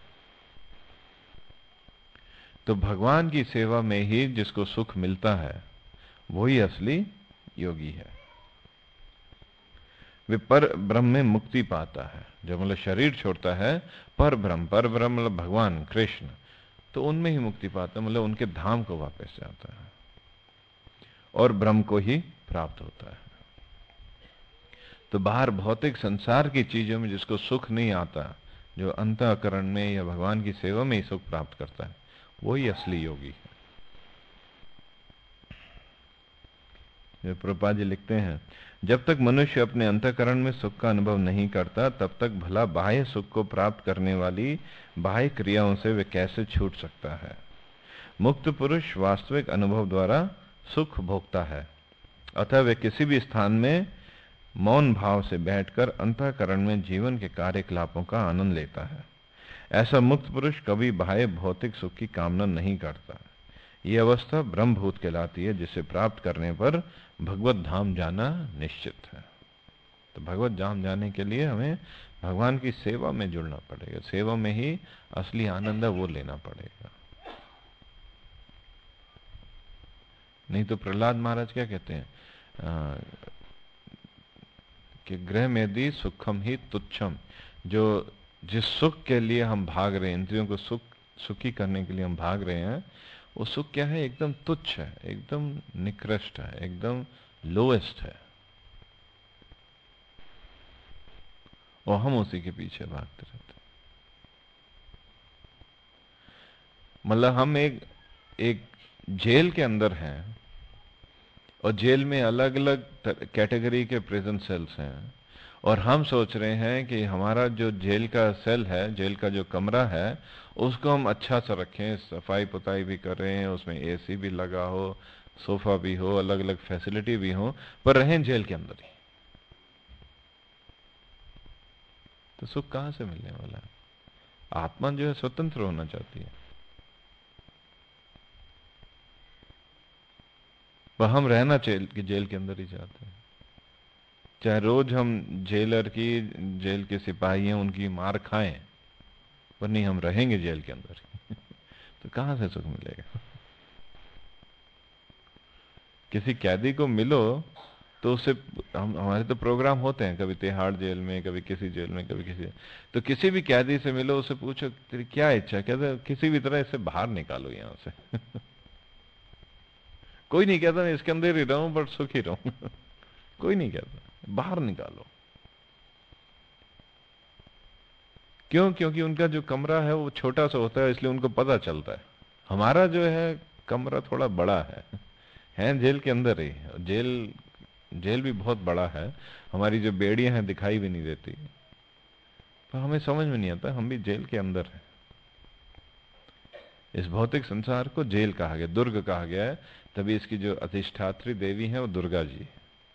S1: तो भगवान की सेवा में ही जिसको सुख मिलता है वही असली योगी है। वे पर ब्रह्म में मुक्ति पाता है। जब मतलब शरीर छोड़ता है, पर ब्रह्म, पर ब्रह्म मतलब भगवान कृष्ण, तो उनमें ही मुक्ति पाता है, मतलब उनके धाम को वापस जाता है और ब्रह्म को ही प्राप्त होता है। तो बाहर भौतिक संसार की चीजों में जिसको सुख नहीं आता, जो अंतःकरण में या भगवान की सेवा में ही सुख प्राप्त करता है, वही असली योगी है। प्रभुपाद जी लिखते हैं, जब तक मनुष्य अपने अंतःकरण में सुख का अनुभव नहीं करता, तब तक भला बाह्य सुख को प्राप्त करने वाली बाह्य क्रियाओं से वे कैसे छूट सकता है। मुक्त पुरुष वास्तविक अनुभव द्वारा सुख भोगता है, अतः वे किसी भी स्थान में मौन भाव से बैठकर अंतःकरण में जीवन के कार्यकलापों का आनंद लेता है। ऐसा मुक्त पुरुष कभी बाह्य भौतिक सुख की कामना नहीं करता। ये अवस्था ब्रह्मभूत कहलाती है, जिसे प्राप्त करने पर भगवत धाम जाना निश्चित है। तो भगवत धाम जाने के लिए हमें भगवान की सेवा में जुड़ना पड़ेगा, सेवा में ही असली आनंद है वो लेना पड़ेगा। नहीं तो प्रहलाद महाराज क्या कहते हैं आ, कि गृह मेदि सुखम ही तुच्छम, जो जिस सुख के लिए हम भाग रहे हैं, इंद्रियों को सुख सुखी करने के लिए हम भाग रहे हैं, वो सुख क्या है? एकदम तुच्छ है, एकदम निकृष्ट है, एकदम लोएस्ट है, और हम उसी के पीछे भागते रहते। मतलब हम एक एक जेल के अंदर हैं और जेल में अलग अलग कैटेगरी के प्रिजन सेल्स हैं, और हम सोच रहे हैं कि हमारा जो जेल का सेल है, जेल का जो कमरा है, उसको हम अच्छा सा रखें, सफाई पुताई भी कर रहे हैं, उसमें एसी भी लगा हो, सोफा भी हो, अलग अलग फैसिलिटी भी हो, पर रहें जेल के अंदर ही। तो सुख कहां से मिलने वाला है? आत्मा जो है स्वतंत्र होना चाहती है, पर हम रहना जेल के जेल के अंदर ही चाहते हैं। चाहे रोज हम जेलर की, जेल के सिपाही हैं उनकी मार खाएं, पर नहीं, हम रहेंगे जेल के अंदर ही। तो कहां से सुख मिलेगा? किसी कैदी को मिलो तो उससे हम, हमारे तो प्रोग्राम होते हैं, कभी तिहाड़ जेल में, कभी किसी जेल में, कभी किसी, तो किसी भी कैदी से मिलो, उससे पूछो तेरी क्या इच्छा है, कहते किसी भी तरह इसे बाहर निकालो यहां से। कोई नहीं कहता मैं इसके अंदर ही रहूं बट सुखी रहूं। कोई नहीं कहता, बाहर निकालो। क्यों? क्योंकि उनका जो कमरा है वो छोटा सा होता है, इसलिए उनको पता चलता है। हमारा जो है कमरा थोड़ा बड़ा है, है जेल के अंदर ही, जेल जेल भी बहुत बड़ा है, हमारी जो बेड़ियां हैं दिखाई भी नहीं देती, तो हमें समझ में नहीं आता हम भी जेल के अंदर हैं। इस भौतिक संसार को जेल कहा गया, दुर्ग कहा गया है, तभी इसकी जो अधिष्ठात्री देवी है वो दुर्गा जी,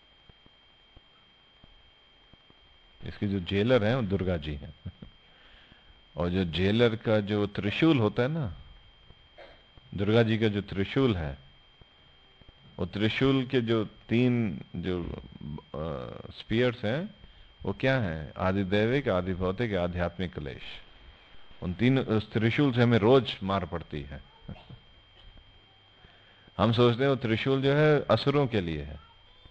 S1: इसकी जो जेलर है वो दुर्गा जी है। और जो जेलर का जो त्रिशूल होता है ना, दुर्गा जी का जो त्रिशूल है, वो त्रिशूल के जो तीन जो स्पीयर्स हैं वो क्या है? आदिदैविक, आदिभौतिक, आध्यात्मिक क्लेश। उन तीन उस त्रिशूल से हमें रोज मार पड़ती है। हम सोचते हैं वो त्रिशूल जो है असुरों के लिए है,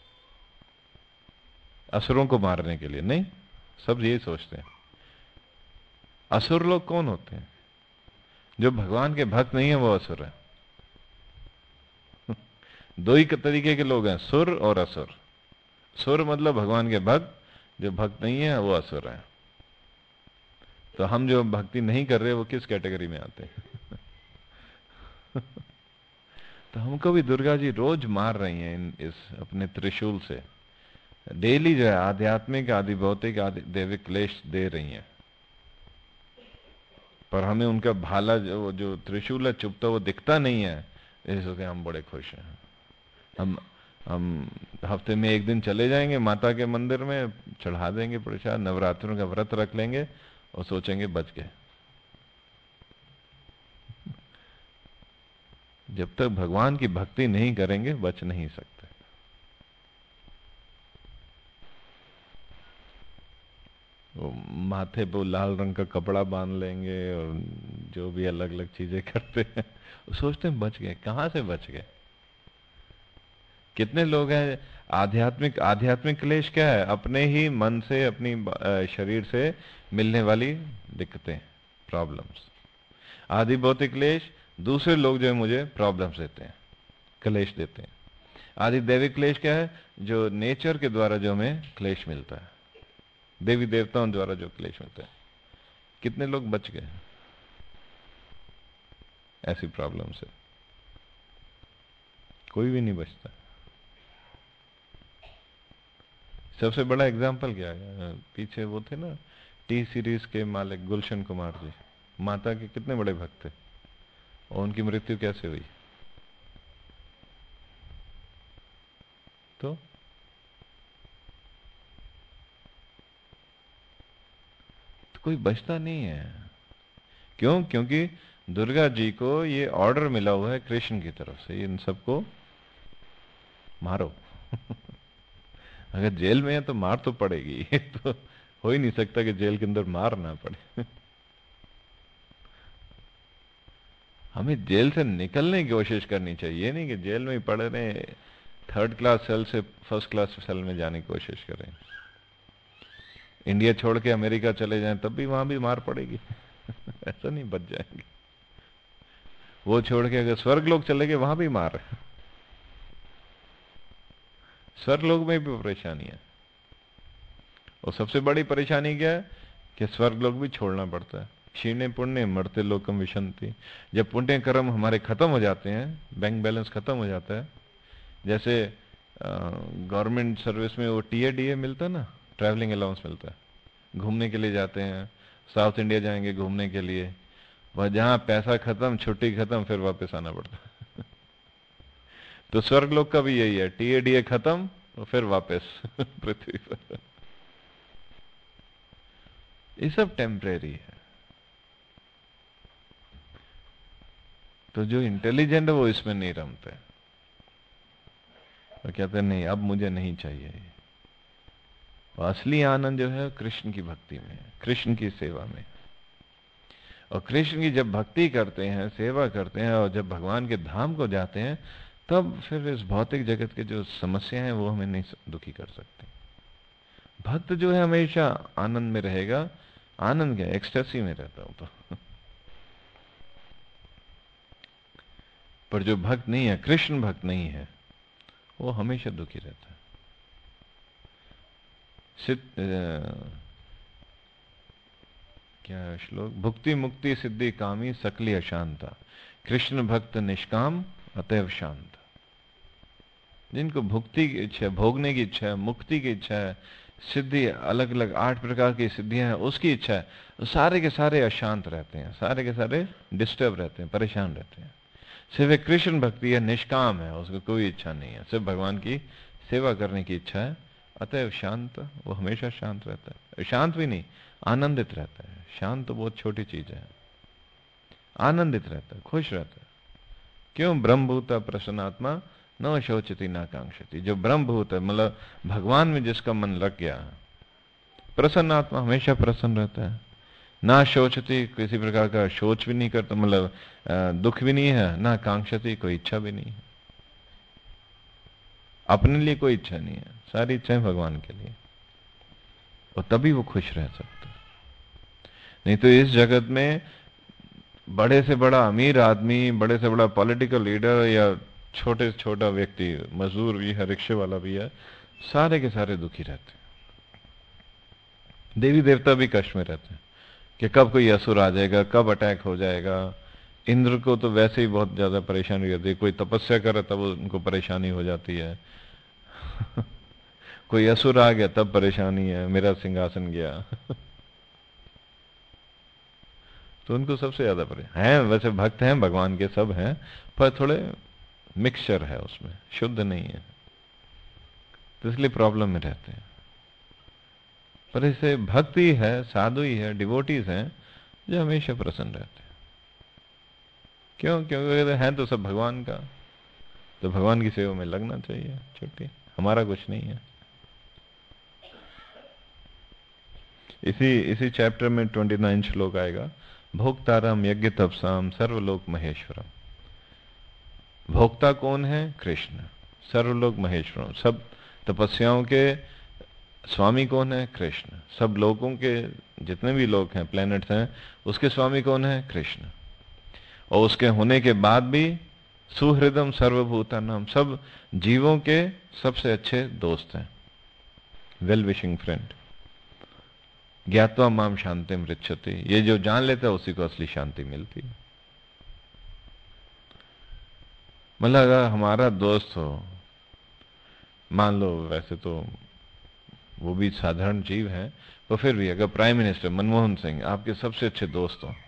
S1: असुरों को मारने के लिए, नहीं, सब यही सोचते हैं। असुर लोग कौन होते हैं? जो भगवान के भक्त नहीं है वो असुर है। दो ही तरीके के लोग हैं, सुर और असुर। सुर मतलब भगवान के भक्त, जो भक्त नहीं है वो असुर है। तो हम जो भक्ति नहीं कर रहे वो किस कैटेगरी में आते हैं? तो हमको भी दुर्गा जी रोज मार रही हैं इन इस अपने त्रिशूल से। डेली जो है आध्यात्मिक आदि भौतिक आदि दैविक क्लेश दे रही हैं, पर हमें उनका भाला जो जो त्रिशूल है चुभता वो दिखता नहीं है, इससे हम बड़े खुश हैं। हम हम हफ्ते में एक दिन चले जाएंगे माता के मंदिर में, चढ़ा देंगे प्रसाद, नवरात्रों का व्रत रख लेंगे और सोचेंगे बच गए। जब तक भगवान की भक्ति नहीं करेंगे बच नहीं सकते। वो माथे पे लाल रंग का कपड़ा बांध लेंगे और जो भी अलग अलग चीजें करते हैं, सोचते हैं बच गए। कहां से बच गए? कितने लोग हैं आध्यात्मिक आध्यात्मिक क्लेश क्या है? अपने ही मन से, अपनी शरीर से मिलने वाली दिक्कतें, प्रॉब्लम्स। आदि भौतिक क्लेश दूसरे लोग जो है मुझे प्रॉब्लम्स देते हैं, क्लेश देते हैं। आदि दैविक क्लेश क्या है? जो नेचर के द्वारा जो हमें क्लेश मिलता है, देवी देवताओं द्वारा जो क्लेश मिलता है। कितने लोग बच गए ऐसी प्रॉब्लम से? कोई भी नहीं बचता। सबसे बड़ा एग्जाम्पल क्या है? पीछे वो थे ना टी सीरीज के मालिक गुलशन कुमार जी, माता के कितने बड़े भक्त थे, और उनकी मृत्यु कैसे हुई? तो तो कोई बचता नहीं है। क्यों? क्योंकि दुर्गा जी को ये ऑर्डर मिला हुआ है कृष्ण की तरफ से, इन सबको मारो। अगर जेल में है तो मार तो पड़ेगी। तो हो ही नहीं सकता कि जेल के अंदर मार ना पड़े। हमें जेल से निकलने की कोशिश करनी चाहिए, ये नहीं कि जेल में ही पड़े रहे, थर्ड क्लास सेल से फर्स्ट क्लास सेल में जाने की कोशिश करें। इंडिया छोड़ के अमेरिका चले जाएं तब भी वहां भी मार पड़ेगी। ऐसा नहीं बच जाएंगे। वो छोड़ के अगर स्वर्ग लोग चले गए वहां भी मार। स्वर्ग लोग में भी परेशानी है। और सबसे बड़ी परेशानी क्या है कि स्वर्ग लोग भी छोड़ना पड़ता है। क्षीणे पुण्य मरते लोकम विशंति। जब पुण्य कर्म हमारे खत्म हो जाते हैं, बैंक बैलेंस खत्म हो जाता है, जैसे गवर्नमेंट सर्विस में वो टीए डीए मिलता है ना, ट्रैवलिंग अलाउंस मिलता है, घूमने के लिए जाते हैं, साउथ इंडिया जाएंगे घूमने के लिए, वह जहां पैसा खत्म, छुट्टी खत्म, फिर वापस आना पड़ता है। तो स्वर्ग लोग का भी यही है, टीए डीए खत्म और फिर वापस पृथ्वी पर। ये सब टेम्परेरी है। तो जो इंटेलिजेंट है वो इसमें नहीं रमते, वो कहते नहीं अब मुझे नहीं चाहिए। तो असली आनंद जो है कृष्ण की भक्ति में, कृष्ण की सेवा में। और कृष्ण की जब भक्ति करते हैं, सेवा करते हैं, और जब भगवान के धाम को जाते हैं, तब फिर इस भौतिक जगत के जो समस्या हैं वो हमें नहीं दुखी कर सकते। भक्त जो है हमेशा आनंद में रहेगा। आनंद क्या, एक्सटेसी में रहता हूं तो। पर जो भक्त नहीं है, कृष्ण भक्त नहीं है, वो हमेशा दुखी रहता है। सिद्ध क्या श्लोक, भुक्ति मुक्ति सिद्धि कामी सकली अशांता, कृष्ण भक्त निष्काम अतएव शांत। जिनको भुक्ति की इच्छा है, भोगने की इच्छा है, मुक्ति की इच्छा है, सिद्धि अलग अलग आठ प्रकार की सिद्धियां हैं उसकी इच्छा है, तो सारे के सारे अशांत रहते हैं, सारे के सारे डिस्टर्ब रहते हैं, परेशान रहते हैं। सिर्फ एक कृष्ण भक्ति है, निष्काम है, उसको कोई इच्छा नहीं है, सिर्फ भगवान की सेवा करने की इच्छा है, अतएव शांत, वो हमेशा शांत रहता है। शांत भी नहीं, आनंदित रहता है। शांत तो बहुत छोटी चीज है, आनंदित रहता है, खुश रहता है। क्यों? ब्रह्मभूता प्रसन्नात्मा न शोचती न कांक्षती। जो ब्रह्मभूत है, मतलब भगवान में जिसका मन लग गया, प्रसन्न आत्मा हमेशा प्रसन्न रहता है। ना शोचती, किसी प्रकार का शोच भी नहीं करता, मतलब दुख भी नहीं है, ना कांक्षती, कोई इच्छा भी नहीं है, अपने लिए कोई इच्छा नहीं है, सारी इच्छाएं भगवान के लिए, और तभी वो खुश रह सकता है। नहीं तो इस जगत में बड़े से बड़ा अमीर आदमी, बड़े से बड़ा पॉलिटिकल लीडर, या छोटे से छोटा व्यक्ति, मजदूर भी है, रिक्शे वाला भी है, सारे के सारे दुखी रहते हैं। देवी देवता भी कष्ट में रहते हैं कि कब कोई असुर आ जाएगा, कब अटैक हो जाएगा, इंद्र को तो वैसे ही बहुत ज्यादा परेशानी रहती है, कोई तपस्या करे तब उनको परेशानी हो जाती है कोई असुर आ गया तब परेशानी है, मेरा सिंहासन गया तो उनको सबसे ज्यादा परेशान है। वैसे भक्त हैं भगवान के, सब हैं, पर थोड़े मिक्सचर है उसमें, शुद्ध नहीं है, तो इसलिए प्रॉब्लम में रहते हैं। पर इसे भक्ति है, साधु ही है, डिवोटीज हैं जो हमेशा प्रसन्न रहते हैं। क्यों? क्योंकि हैं तो सब भगवान का, तो भगवान की सेवा में लगना चाहिए, छुट्टी, हमारा कुछ नहीं है। इसी इसी चैप्टर में ट्वेंटी नाइन श्लोक आएगा, भोक्तारम यज्ञ तपसाम सर्वलोक महेश्वरम। भोक्ता कौन है? कृष्ण। सर्वलोक महेश्वरम, सब तपस्याओं के स्वामी कौन है? कृष्ण। सब लोगों के जितने भी लोग हैं, प्लैनेट्स हैं, उसके स्वामी कौन है? कृष्ण। और उसके होने के बाद भी सुहृदम सर्वभूतानाम, सब जीवों के सबसे अच्छे दोस्त हैं, वेल विशिंग फ्रेंड। ज्ञात्वा माम शांतिम ऋच्छति, ये जो जान लेता है उसी को असली शांति मिलती है। मतलब अगर हमारा दोस्त हो, मान लो वैसे तो वो भी साधारण जीव है, तो फिर भी अगर प्राइम मिनिस्टर मनमोहन सिंह आपके सबसे अच्छे दोस्त हो,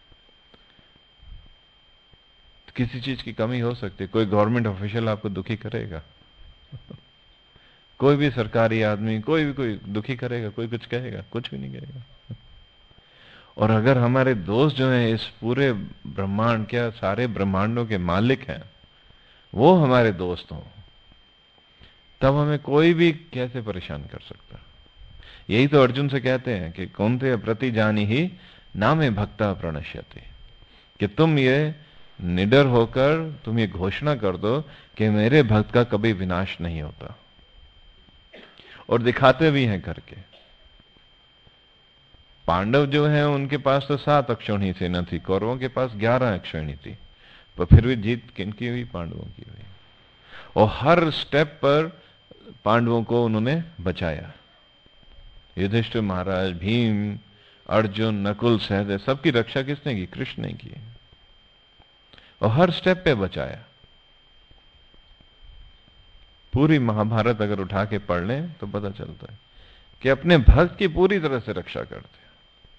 S1: तो किसी चीज की कमी हो सकती है। कोई गवर्नमेंट ऑफिशियल आपको दुखी करेगा कोई भी सरकारी आदमी, कोई भी कोई दुखी करेगा, कोई कुछ कहेगा? कुछ भी नहीं कहेगा। और अगर हमारे दोस्त जो हैं इस पूरे ब्रह्मांड, क्या सारे ब्रह्मांडों के मालिक हैं, वो हमारे दोस्त हों, तब हमें कोई भी कैसे परेशान कर सकता। यही तो अर्जुन से कहते हैं कि कौन्तेय प्रति जानी ही नामे भक्ता प्रणश्यति, कि तुम ये निडर होकर तुम ये घोषणा कर दो कि मेरे भक्त का कभी विनाश नहीं होता, और दिखाते भी हैं करके। पांडव जो हैं उनके पास तो सात अक्षौहिणी सेना थी, कौरवों के पास ग्यारह अक्षौहिणी थी, पर फिर भी जीत किनकी हुई? पांडवों की हुई। और हर स्टेप पर पांडवों को उन्होंने बचाया। युधिष्ठिर महाराज, भीम, अर्जुन, नकुल, सहदेव, सबकी रक्षा किसने की? कृष्ण ने की, और हर स्टेप पे बचाया। पूरी महाभारत अगर उठा के पढ़ लें तो पता चलता है कि अपने भक्त की पूरी तरह से रक्षा करते हैं।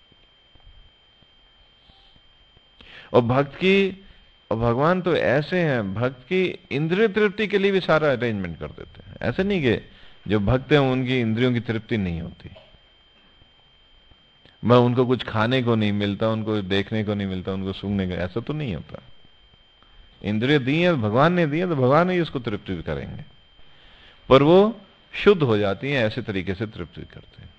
S1: और भक्त की, और भगवान तो ऐसे हैं, भक्त की इंद्रिय तृप्ति के लिए भी सारा अरेंजमेंट कर देते हैं। ऐसे नहीं कि जो भक्त हैं उनकी इंद्रियों की तृप्ति नहीं होती, मैं उनको कुछ खाने को नहीं मिलता, उनको देखने को नहीं मिलता, उनको सूंघने को, ऐसा तो नहीं होता। इंद्रिय दी है भगवान ने दी है, तो भगवान ही उसको तृप्ति करेंगे, पर वो शुद्ध हो जाती हैं, ऐसे तरीके से तृप्ति करते हैं।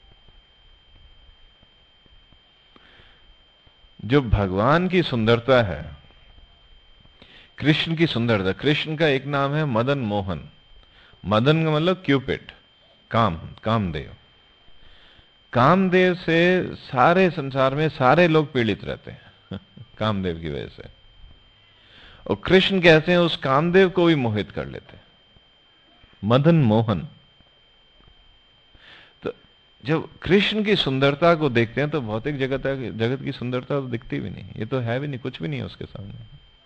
S1: जो भगवान की सुंदरता है, कृष्ण की सुंदरता, कृष्ण का एक नाम है मदन मोहन। मदन का मतलब क्यूपिड, काम, कामदेव। कामदेव से सारे संसार में सारे लोग पीड़ित रहते हैं कामदेव की वजह से। और कृष्ण कैसे हैं, उस कामदेव को भी मोहित कर लेते हैं, मदन मोहन। तो जब कृष्ण की सुंदरता को देखते हैं तो भौतिक जगत जगत की सुंदरता तो दिखती भी नहीं, ये तो है भी नहीं, कुछ भी नहीं है उसके सामने।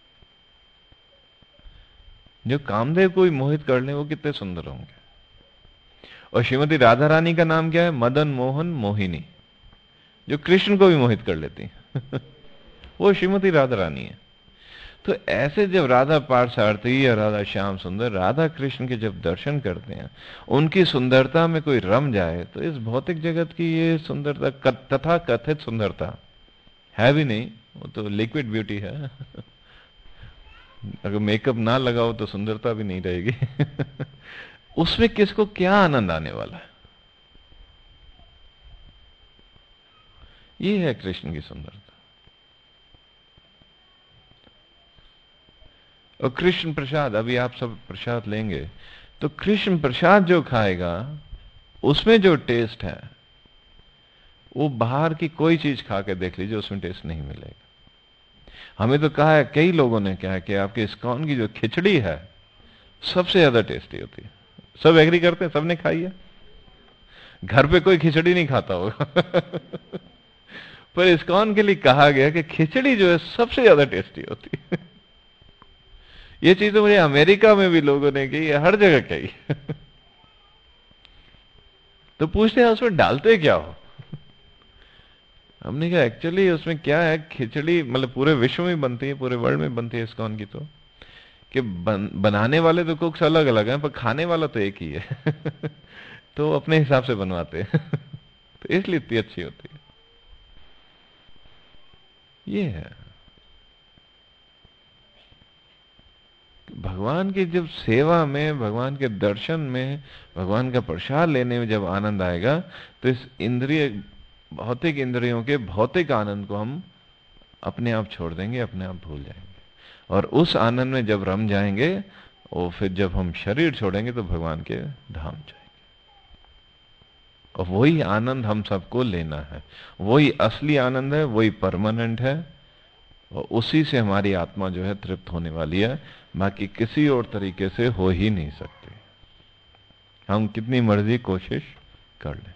S1: जो कामदेव को भी मोहित कर ले वो कितने सुंदर होंगे। और श्रीमती राधा रानी का नाम क्या है? मदन मोहन मोहिनी, जो कृष्ण को भी मोहित कर लेती वो श्रीमती राधा रानी है। तो ऐसे जब राधा पार्थसारथी या राधा श्याम सुंदर, राधा कृष्ण के जब दर्शन करते हैं, उनकी सुंदरता में कोई रम जाए, तो इस भौतिक जगत की ये सुंदरता, तथा कथित सुंदरता है भी नहीं, वो तो लिक्विड ब्यूटी है अगर मेकअप ना लगाओ तो सुंदरता भी नहीं रहेगी उसमें किसको क्या आनंद आने वाला है? ये है कृष्ण की सुंदरता। और कृष्ण प्रसाद, अभी आप सब प्रसाद लेंगे तो कृष्ण प्रसाद जो खाएगा उसमें जो टेस्ट है वो बाहर की कोई चीज खा के देख लीजिए, उसमें टेस्ट नहीं मिलेगा। हमें तो कहा है, कई लोगों ने कहा है कि आपके इस्कॉन की जो खिचड़ी है सबसे ज्यादा टेस्टी होती है। सब एग्री करते हैं, सबने खाई है। घर पे कोई खिचड़ी नहीं खाता होगा पर इस्कॉन के लिए कहा गया कि खिचड़ी जो है सबसे ज्यादा टेस्टी होती है। ये चीज तो मुझे अमेरिका में भी लोगों ने की, हर जगह कही। तो पूछते हैं उसमें डालते क्या हो? हमने कहा एक्चुअली उसमें क्या है, खिचड़ी मतलब पूरे विश्व में बनती है, पूरे वर्ल्ड में बनती है इस्कॉन की, तो कि बन, बनाने वाले तो कुक्स अलग अलग हैं, पर खाने वाला तो एक ही है। तो अपने हिसाब से बनवाते हैं। तो इसलिए इतनी अच्छी होती है। ये है भगवान की जब सेवा में, भगवान के दर्शन में, भगवान का प्रसाद लेने में जब आनंद आएगा, तो इस इंद्रिय भौतिक इंद्रियों के भौतिक आनंद को हम अपने आप छोड़ देंगे, अपने आप भूल जाएंगे। और उस आनंद में जब रम जाएंगे, और फिर जब हम शरीर छोड़ेंगे तो भगवान के धाम जाएंगे। और वही आनंद हम सबको लेना है, वही असली आनंद है, वही परमानेंट है, और उसी से हमारी आत्मा जो है तृप्त होने वाली है। बाकी किसी और तरीके से हो ही नहीं सकती, हम कितनी मर्जी कोशिश कर लें।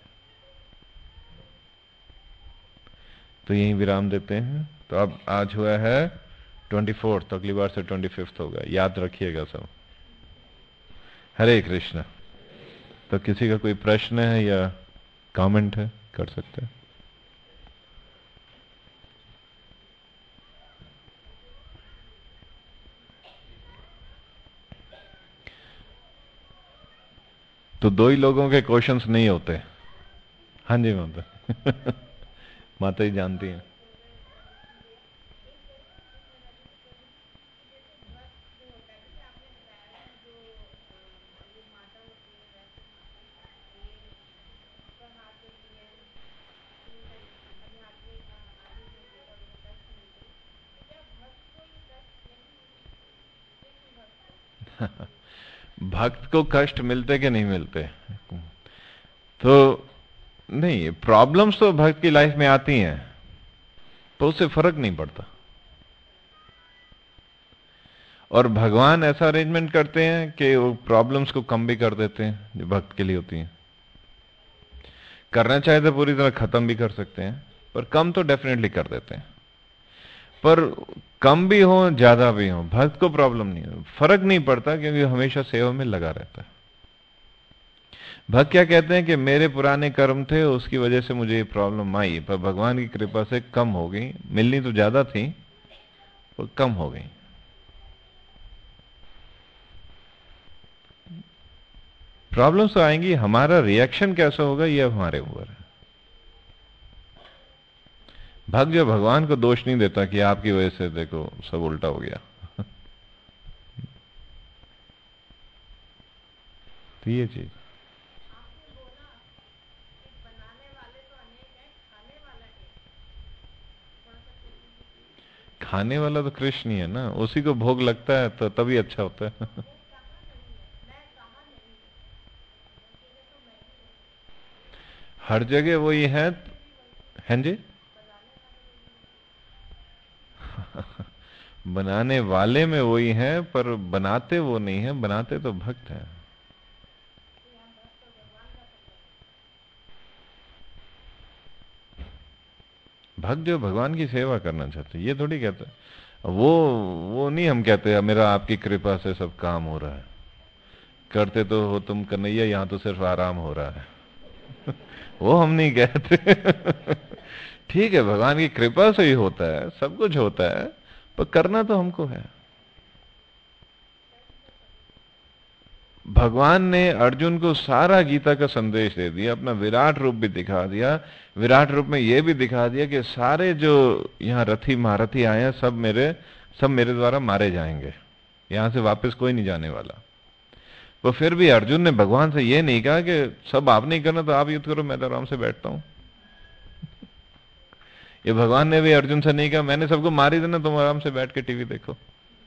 S1: तो यहीं विराम देते हैं। तो अब आज हुआ है ट्वेंटी फोर्थ, अगली बार से ट्वेंटी फिफ्थ होगा, याद रखिएगा सब। हरे कृष्ण। तो किसी का कोई प्रश्न है या कमेंट है, कर सकते हैं। तो दो ही लोगों के क्वेश्चंस नहीं होते। हाँ जी माता। माता ही जानती हैं। भक्त को कष्ट मिलते कि नहीं मिलते? तो नहीं, प्रॉब्लम्स तो भक्त की लाइफ में आती हैं, तो उससे फर्क नहीं पड़ता। और भगवान ऐसा अरेंजमेंट करते हैं कि वो प्रॉब्लम्स को कम भी कर देते हैं जो भक्त के लिए होती हैं। करना चाहे तो पूरी तरह खत्म भी कर सकते हैं, पर कम तो डेफिनेटली कर देते हैं। पर कम भी हो ज्यादा भी हो, भक्त को प्रॉब्लम नहीं हो, फर्क नहीं पड़ता, क्योंकि हमेशा सेवा में लगा रहता है। भक्त क्या कहते हैं कि मेरे पुराने कर्म थे, उसकी वजह से मुझे ये प्रॉब्लम आई, पर भगवान की कृपा से कम हो गई। मिलनी तो ज्यादा थी, पर कम हो गई। प्रॉब्लम्स तो आएंगी, हमारा रिएक्शन कैसा होगा ये अब हमारे ऊपर है। भक्त जो भगवान को दोष नहीं देता कि आपकी वजह से देखो सब उल्टा हो गया। तो ये चीज, खाने वाला तो कृष्ण ही है ना, उसी को भोग लगता है तो तभी अच्छा होता है। हर जगह वही है। हैं जी? बनाने वाले में वही है, पर बनाते वो नहीं है, बनाते तो भक्त है। भक्त जो भगवान की सेवा करना चाहते, ये थोड़ी कहते वो वो नहीं हम कहते मेरा आपकी कृपा से सब काम हो रहा है। करते तो हो तुम कन्हैया, यहां तो सिर्फ आराम हो रहा है। वो हम नहीं कहते। ठीक है, भगवान की कृपा से ही होता है, सब कुछ होता है, पर करना तो हमको है। भगवान ने अर्जुन को सारा गीता का संदेश दे दिया, अपना विराट रूप भी दिखा दिया। विराट रूप में यह भी दिखा दिया कि सारे जो यहाँ रथी महारथी आए हैं, सब मेरे सब मेरे द्वारा मारे जाएंगे, यहां से वापस कोई नहीं जाने वाला। तो फिर भी अर्जुन ने भगवान से यह नहीं कहा कि सब आप नहीं करना तो आप युद्ध करो, मैं तो आराम से बैठता हूं। ये भगवान ने भी अर्जुन से नहीं कहा मैंने सबको मार ही देना, तुम आराम से बैठ के टीवी देखो।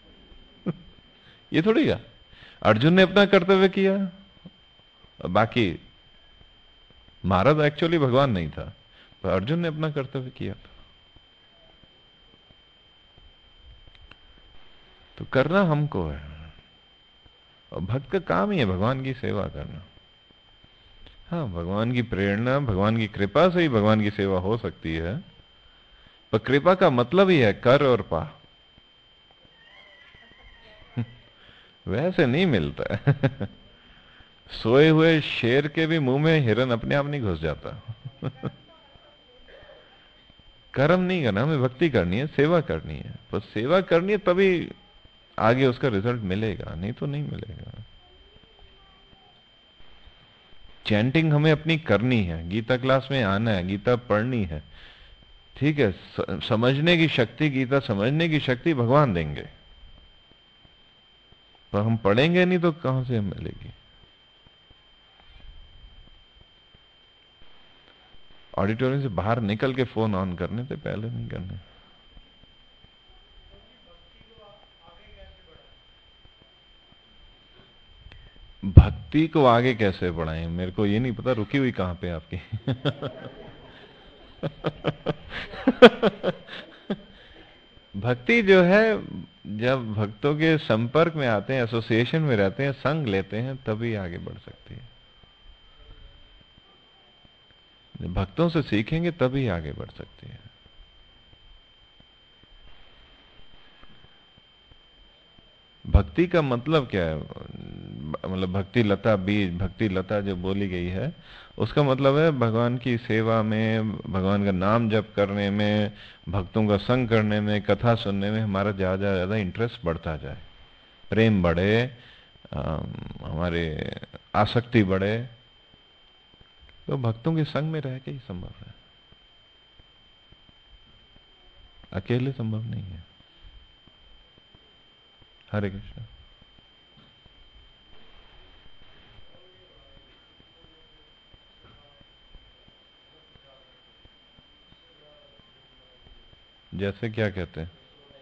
S1: ये थोड़ी कहा। अर्जुन ने अपना कर्तव्य किया, बाकी मारा तो एक्चुअली भगवान नहीं था, पर अर्जुन ने अपना कर्तव्य किया था। तो करना हमको है, और भक्त का काम ही है भगवान की सेवा करना। हाँ, भगवान की प्रेरणा, भगवान की कृपा से ही भगवान की सेवा हो सकती है, पर कृपा का मतलब ही है कर और पा, वैसे नहीं मिलता है। सोए हुए शेर के भी मुंह में हिरन अपने आप नहीं घुस जाता। कर्म नहीं करना, हमें भक्ति करनी है, सेवा करनी है, बस सेवा करनी है, तभी आगे उसका रिजल्ट मिलेगा, नहीं तो नहीं मिलेगा। चैंटिंग हमें अपनी करनी है, गीता क्लास में आना है, गीता पढ़नी है, ठीक है। स- समझने की शक्ति, गीता समझने की शक्ति भगवान देंगे, पर हम पढ़ेंगे नहीं तो कहां से मिलेगी। ऑडिटोरियम से बाहर निकल के फोन ऑन करने थे, पहले नहीं करने। भक्ति को आगे कैसे बढ़ाएं, मेरे को ये नहीं पता, रुकी हुई कहां पे आपकी। भक्ति जो है, जब भक्तों के संपर्क में आते हैं, एसोसिएशन में रहते हैं, संग लेते हैं, तभी आगे बढ़ सकती है। जब भक्तों से सीखेंगे तभी आगे बढ़ सकती है। भक्ति का मतलब क्या है? मतलब भक्ति लता, बीज भक्ति लता जो बोली गई है, उसका मतलब है भगवान की सेवा में, भगवान का नाम जप करने में, भक्तों का संग करने में, कथा सुनने में हमारा ज्यादा ज्यादा इंटरेस्ट बढ़ता जाए, प्रेम बढ़े, अम, हमारे आसक्ति बढ़े। तो भक्तों के संग में रह के ही संभव है, अकेले संभव नहीं है। हरे कृष्ण। जैसे क्या कहते हैं?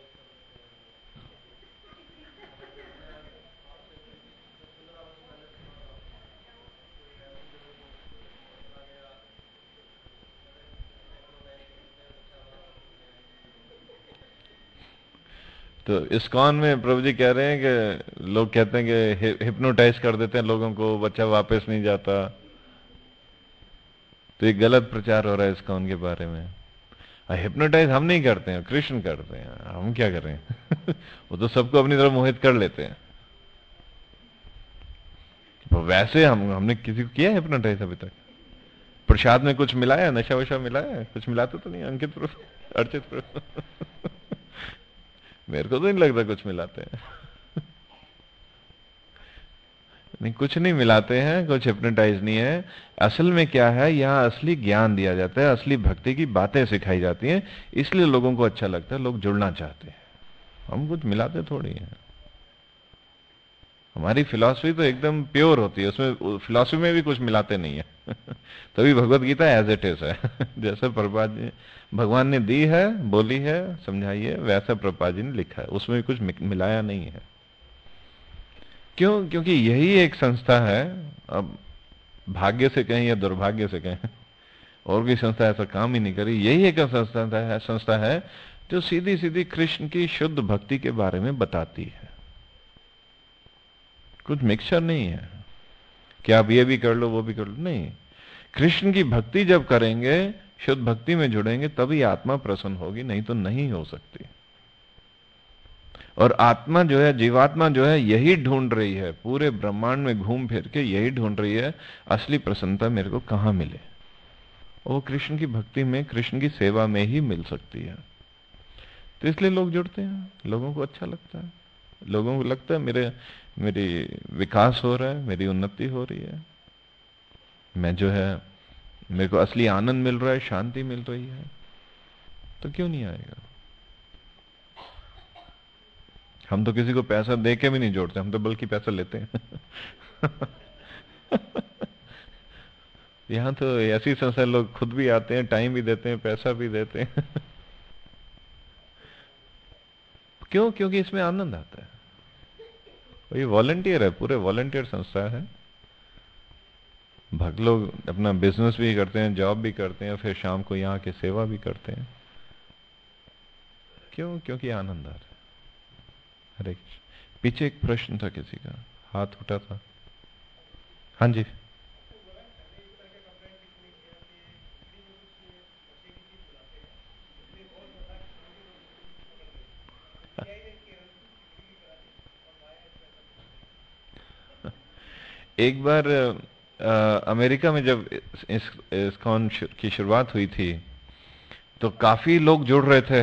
S1: तो इस्कॉन में प्रभु जी कह रहे हैं कि लोग कहते हैं कि हिप्नोटाइज कर देते हैं लोगों को, बच्चा वापस नहीं जाता। तो ये गलत प्रचार हो रहा है इस्कॉन के बारे में। हिप्नोटाइज हम नहीं करते हैं, कृष्ण करते हैं, हम क्या करें। वो तो सबको अपनी तरफ मोहित कर लेते हैं। तो वैसे हम हमने किसी को किया हिप्नोटाइज अभी तक? प्रसाद में कुछ मिलाया, नशा वशा मिलाया? कुछ मिलाते तो नहीं अंकित प्रभु, अर्चित प्रभु? मेरे को तो नहीं लगता कुछ मिलाते हैं। नहीं, कुछ नहीं मिलाते हैं, कुछ हिप्नोटाइज नहीं है। असल में क्या है, यहाँ असली ज्ञान दिया जाता है, असली भक्ति की बातें सिखाई जाती हैं, इसलिए लोगों को अच्छा लगता है, लोग जुड़ना चाहते हैं। हम कुछ मिलाते थोड़ी हैं। हमारी फिलॉसफी तो एकदम प्योर होती है, उसमें फिलॉसफी में भी कुछ मिलाते नहीं है। तभी Bhagavad Gita as it is है। जैसे प्रभुपाद जी भगवान ने दी है, बोली है, समझाई है, वैसा प्रभुपाद जी ने लिखा है, उसमें भी कुछ मिलाया नहीं है। क्यों? क्योंकि यही एक संस्था है, अब भाग्य से कहें या दुर्भाग्य से कहें, और कोई संस्था ऐसा काम ही नहीं करी, यही एक संस्था है संस्था है जो सीधी सीधी कृष्ण की शुद्ध भक्ति के बारे में बताती है। कुछ मिक्सचर नहीं है कि आप ये भी कर लो वो भी कर लो, नहीं। कृष्ण की भक्ति जब करेंगे, शुद्ध भक्ति में जुड़ेंगे, तभी आत्मा प्रसन्न होगी, नहीं तो नहीं हो सकती। और आत्मा जो है, जीवात्मा जो है, यही ढूंढ रही है, पूरे ब्रह्मांड में घूम फिर के यही ढूंढ रही है, असली प्रसन्नता मेरे को कहां मिले। वो कृष्ण की भक्ति में, कृष्ण की सेवा में ही मिल सकती है। तो इसलिए लोग जुड़ते हैं, लोगों को अच्छा लगता है, लोगों को लगता है मेरे मेरी विकास हो रहा है, मेरी उन्नति हो रही है, मैं जो है, मेरे को असली आनंद मिल रहा है, शांति मिल रही है, तो क्यों नहीं आएगा। हम तो किसी को पैसा दे के भी नहीं जोड़ते, हम तो बल्कि पैसा लेते हैं। यहाँ तो ऐसी संस्था, लोग खुद भी आते हैं, टाइम भी देते हैं, पैसा भी देते हैं। क्यों? क्योंकि इसमें आनंद आता है। ये वॉलंटियर है, पूरे वॉलंटियर संस्था है। भक्त लोग अपना बिजनेस भी करते हैं, जॉब भी करते हैं, फिर शाम को यहाँ के सेवा भी करते हैं। क्यों? क्योंकि आनंद आ रहा है। हरे कृष्ण। पीछे एक प्रश्न था, किसी का हाथ उठा था। हाँ जी। एक बार आ, अमेरिका में जब इस इस्कॉन की शुरुआत हुई थी तो काफी लोग जुड़ रहे थे।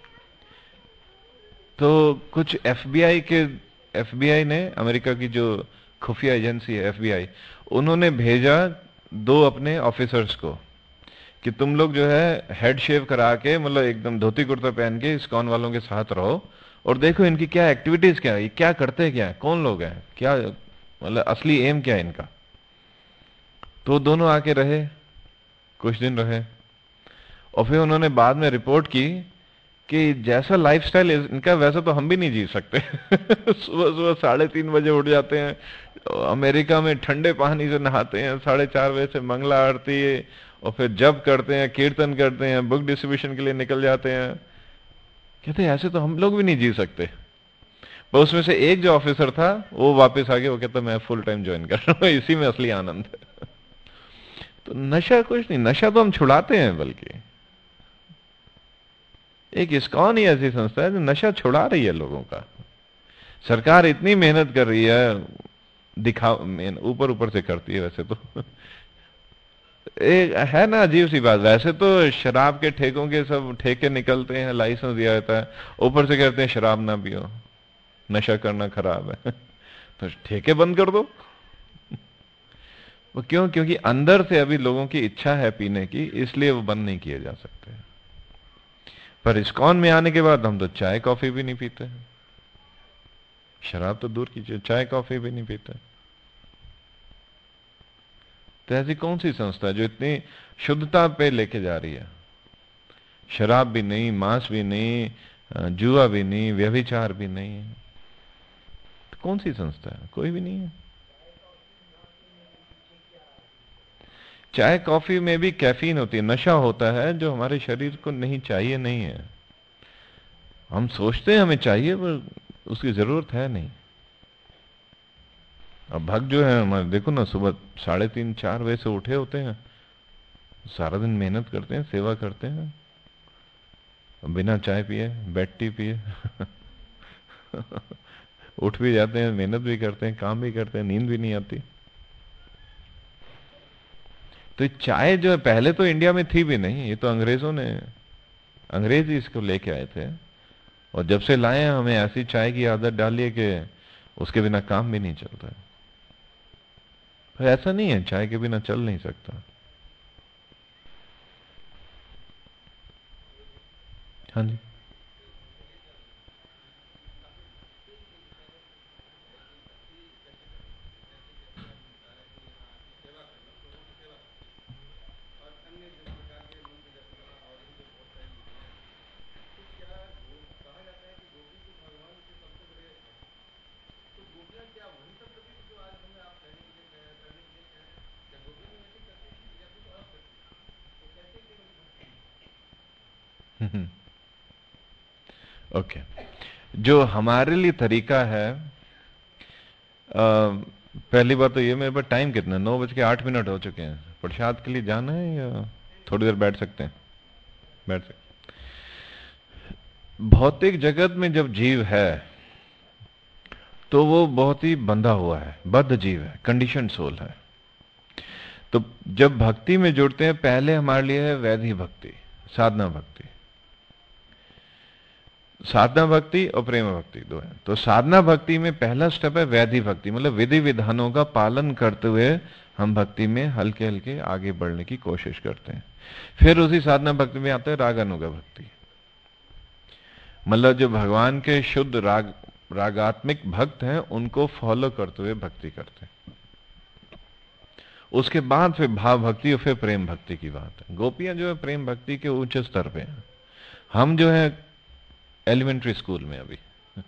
S1: तो कुछ एफबीआई के एफबीआई ने, अमेरिका की जो खुफिया एजेंसी है एफबीआई, उन्होंने भेजा दो अपने ऑफिसर्स को कि तुम लोग जो है हेड शेव करा के, मतलब एकदम धोती कुर्ता पहन के इस्कॉन वालों के साथ रहो और देखो इनकी क्या एक्टिविटीज क्या है, ये क्या करते हैं, क्या है, कौन लोग हैं, क्या मतलब असली एम क्या है इनका। तो दोनों आके रहे, कुछ दिन रहे, और फिर उन्होंने बाद में रिपोर्ट की कि जैसा लाइफस्टाइल इनका वैसा तो हम भी नहीं जी सकते। सुबह सुबह साढ़े तीन बजे उठ जाते हैं, अमेरिका में ठंडे पानी से नहाते हैं, साढ़े चार बजे से मंगला आरती है, और फिर जप करते हैं, कीर्तन करते हैं, बुक डिस्ट्रीब्यूशन के लिए निकल जाते हैं। कहते हैं ऐसे तो हम लोग भी नहीं जी सकते। पर उसमें से एक जो ऑफिसर था वो वापस आ गया, वो कहता मैं फुल टाइम ज्वाइन कर रहा हूँ, इसी में असली आनंद है। तो नशा कुछ नहीं, नशा तो हम छुड़ाते हैं, बल्कि एक इस्कॉन ही ऐसी संस्था है जो नशा छुड़ा रही है लोगों का। सरकार इतनी मेहनत कर रही है, दिखा ऊपर ऊपर से करती है वैसे तो। एक है ना अजीब सी बात, वैसे तो शराब के ठेकों के सब ठेके निकलते हैं, लाइसेंस दिया जाता है, ऊपर से कहते हैं शराब ना पियो, नशा करना खराब है। तो ठेके बंद कर दो। वो क्यों? क्योंकि अंदर से अभी लोगों की इच्छा है पीने की, इसलिए वो बंद नहीं किए जा सकते। पर इस्कॉन में आने के बाद हम तो चाय कॉफी भी नहीं पीते, शराब तो दूर कीजिए, चाय कॉफी भी नहीं पीते। तो ऐसी कौन सी संस्था है जो इतनी शुद्धता पे लेके जा रही है? शराब भी नहीं, मांस भी नहीं, जुआ भी नहीं, व्यभिचार भी नहीं। तो कौन सी संस्था है? कोई भी नहीं है। चाय कॉफी में भी कैफीन होती है, नशा होता है जो हमारे शरीर को नहीं चाहिए, नहीं है। हम सोचते हैं हमें चाहिए, पर उसकी जरूरत है नहीं। अब भक्त जो है हमारे, देखो ना, सुबह साढ़े तीन चार बजे से उठे होते हैं, सारा दिन मेहनत करते हैं, सेवा करते हैं, बिना चाय पिए बेड टी पिए उठ भी जाते हैं, मेहनत भी करते हैं, काम भी करते हैं, नींद भी नहीं आती। तो चाय जो है पहले तो इंडिया में थी भी नहीं, ये तो अंग्रेजों ने, अंग्रेज ही इसको लेके आए थे, और जब से लाए हैं हमें ऐसी चाय की आदत डाली है कि उसके बिना काम भी नहीं चलता है। पर ऐसा नहीं है, चाय के बिना चल नहीं सकता। हाँ जी। ओके, जो हमारे लिए तरीका है, आ, पहली बात तो ये, मेरे पास टाइम कितना, नौ बज के आठ मिनट हो चुके हैं, प्रसाद के लिए जाना है या थोड़ी देर बैठ सकते हैं? बैठ सकते। भौतिक जगत में जब जीव है तो वो बहुत ही बंधा हुआ है, बद्ध जीव है, कंडीशन सोल है। तो जब भक्ति में जुड़ते हैं, पहले हमारे लिए है वैधि भक्ति, साधना भक्ति। साधना भक्ति और प्रेम भक्ति दो है। तो साधना भक्ति में पहला स्टेप है वैधि भक्ति, मतलब विधि विधानों का पालन करते हुए हम भक्ति में हल्के हल्के आगे बढ़ने की कोशिश करते हैं। फिर उसी साधना भक्ति में आता है रागानुगा भक्ति, मतलब जो भगवान के शुद्ध राग रागात्मिक भक्त हैं उनको फॉलो करते हुए भक्ति करते हैं। उसके बाद फिर भाव भक्ति और फिर प्रेम भक्ति की बात है। गोपियां जो है प्रेम भक्ति के उच्च स्तर पे हैं, हम जो है एलिमेंट्री स्कूल में अभी।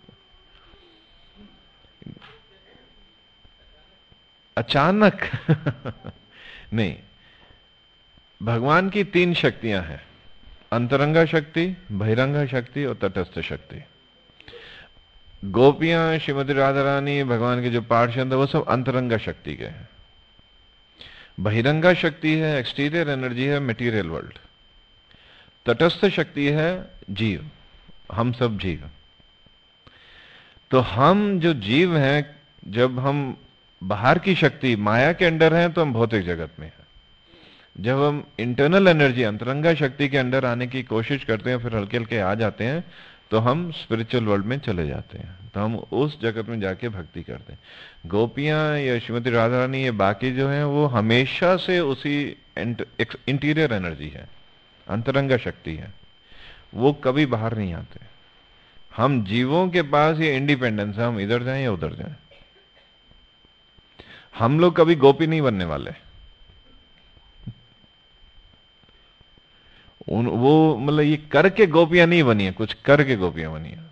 S1: अचानक नहीं, भगवान की तीन शक्तियां हैं, अंतरंगा शक्ति, बहिरंगा शक्ति और तटस्थ शक्ति। गोपियां, श्रीमती राधा रानी, भगवान के जो पार्षद है वो सब अंतरंगा शक्ति के हैं। बहिरंगा शक्ति है, एक्सटीरियर एनर्जी है, मटेरियल वर्ल्ड। तटस्थ शक्ति है जीव, हम सब जीव। तो हम जो जीव हैं, जब हम बाहर की शक्ति माया के अंडर है तो हम भौतिक जगत में हैं। जब हम इंटरनल एनर्जी अंतरंगा शक्ति के अंडर आने की कोशिश करते हैं, फिर हल्के हल्के आ जाते हैं, तो हम स्पिरिचुअल वर्ल्ड में चले जाते हैं, तो हम उस जगत में जाके भक्ति करते हैं। गोपियां या श्रीमती राधा रानी ये बाकी जो हैं वो हमेशा से उसी इंटीरियर एनर्जी है, अंतरंगा शक्ति है, वो कभी बाहर नहीं आते। हम जीवों के पास ये इंडिपेंडेंस है, हम इधर जाएं या उधर जाएं। हम लोग कभी गोपी नहीं बनने वाले। उन वो मतलब ये करके गोपियां नहीं बनी है, कुछ करके गोपियां बनी है।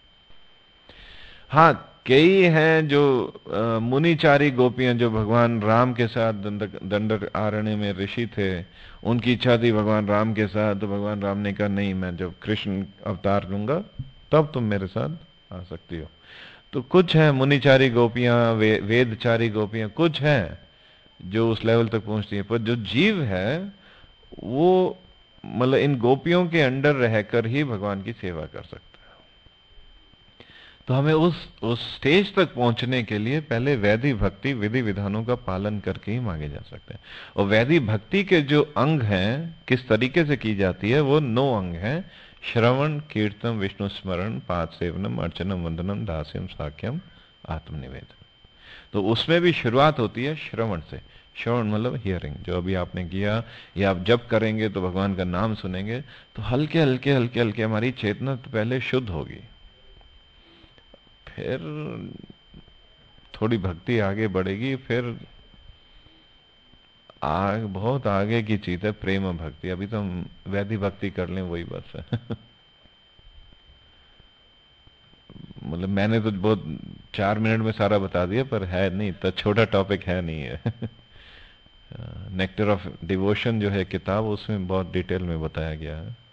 S1: हाँ, कई हैं जो आ, मुनिचारी गोपियां जो भगवान राम के साथ दंडकारण्य में ऋषि थे, उनकी इच्छा थी भगवान राम के साथ, तो भगवान राम ने कहा नहीं, मैं जब कृष्ण अवतार लूंगा तब तुम मेरे साथ आ सकती हो। तो कुछ हैं मुनिचारी गोपियां, वे, वेदचारी गोपियां, कुछ हैं जो उस लेवल तक पहुंचती है। पर जो जीव है वो मतलब इन गोपियों के अंडर रहकर ही भगवान की सेवा कर सकता है। तो हमें उस उस स्टेज तक पहुंचने के लिए पहले वैदिक भक्ति विधि विधानों का पालन करके ही मांगे जा सकते हैं। और वैदिक भक्ति के जो अंग हैं किस तरीके से की जाती है, वो नौ अंग हैं: श्रवण, कीर्तन, विष्णु स्मरण, पाद सेवनम, अर्चनम, वंदनम, दास्यम, साख्यम, आत्मनिवेदन। तो उसमें भी शुरुआत होती है श्रवण से। श्रवण मतलब हियरिंग, जो अभी आपने किया, या आप जब करेंगे तो भगवान का नाम सुनेंगे, तो हल्के हल्के हल्के हल्के हमारी चेतना तो पहले शुद्ध होगी, फिर थोड़ी भक्ति आगे बढ़ेगी, फिर आग बहुत आगे की चीज है प्रेम भक्ति। अभी तो हम वैदिक भक्ति कर लें वही बस है। मतलब मैंने तो बहुत चार मिनट में सारा बता दिया, पर है नहीं, तो छोटा टॉपिक है नहीं है। नेक्टर ऑफ डिवोशन जो है किताब, उसमें बहुत डिटेल में बताया गया है।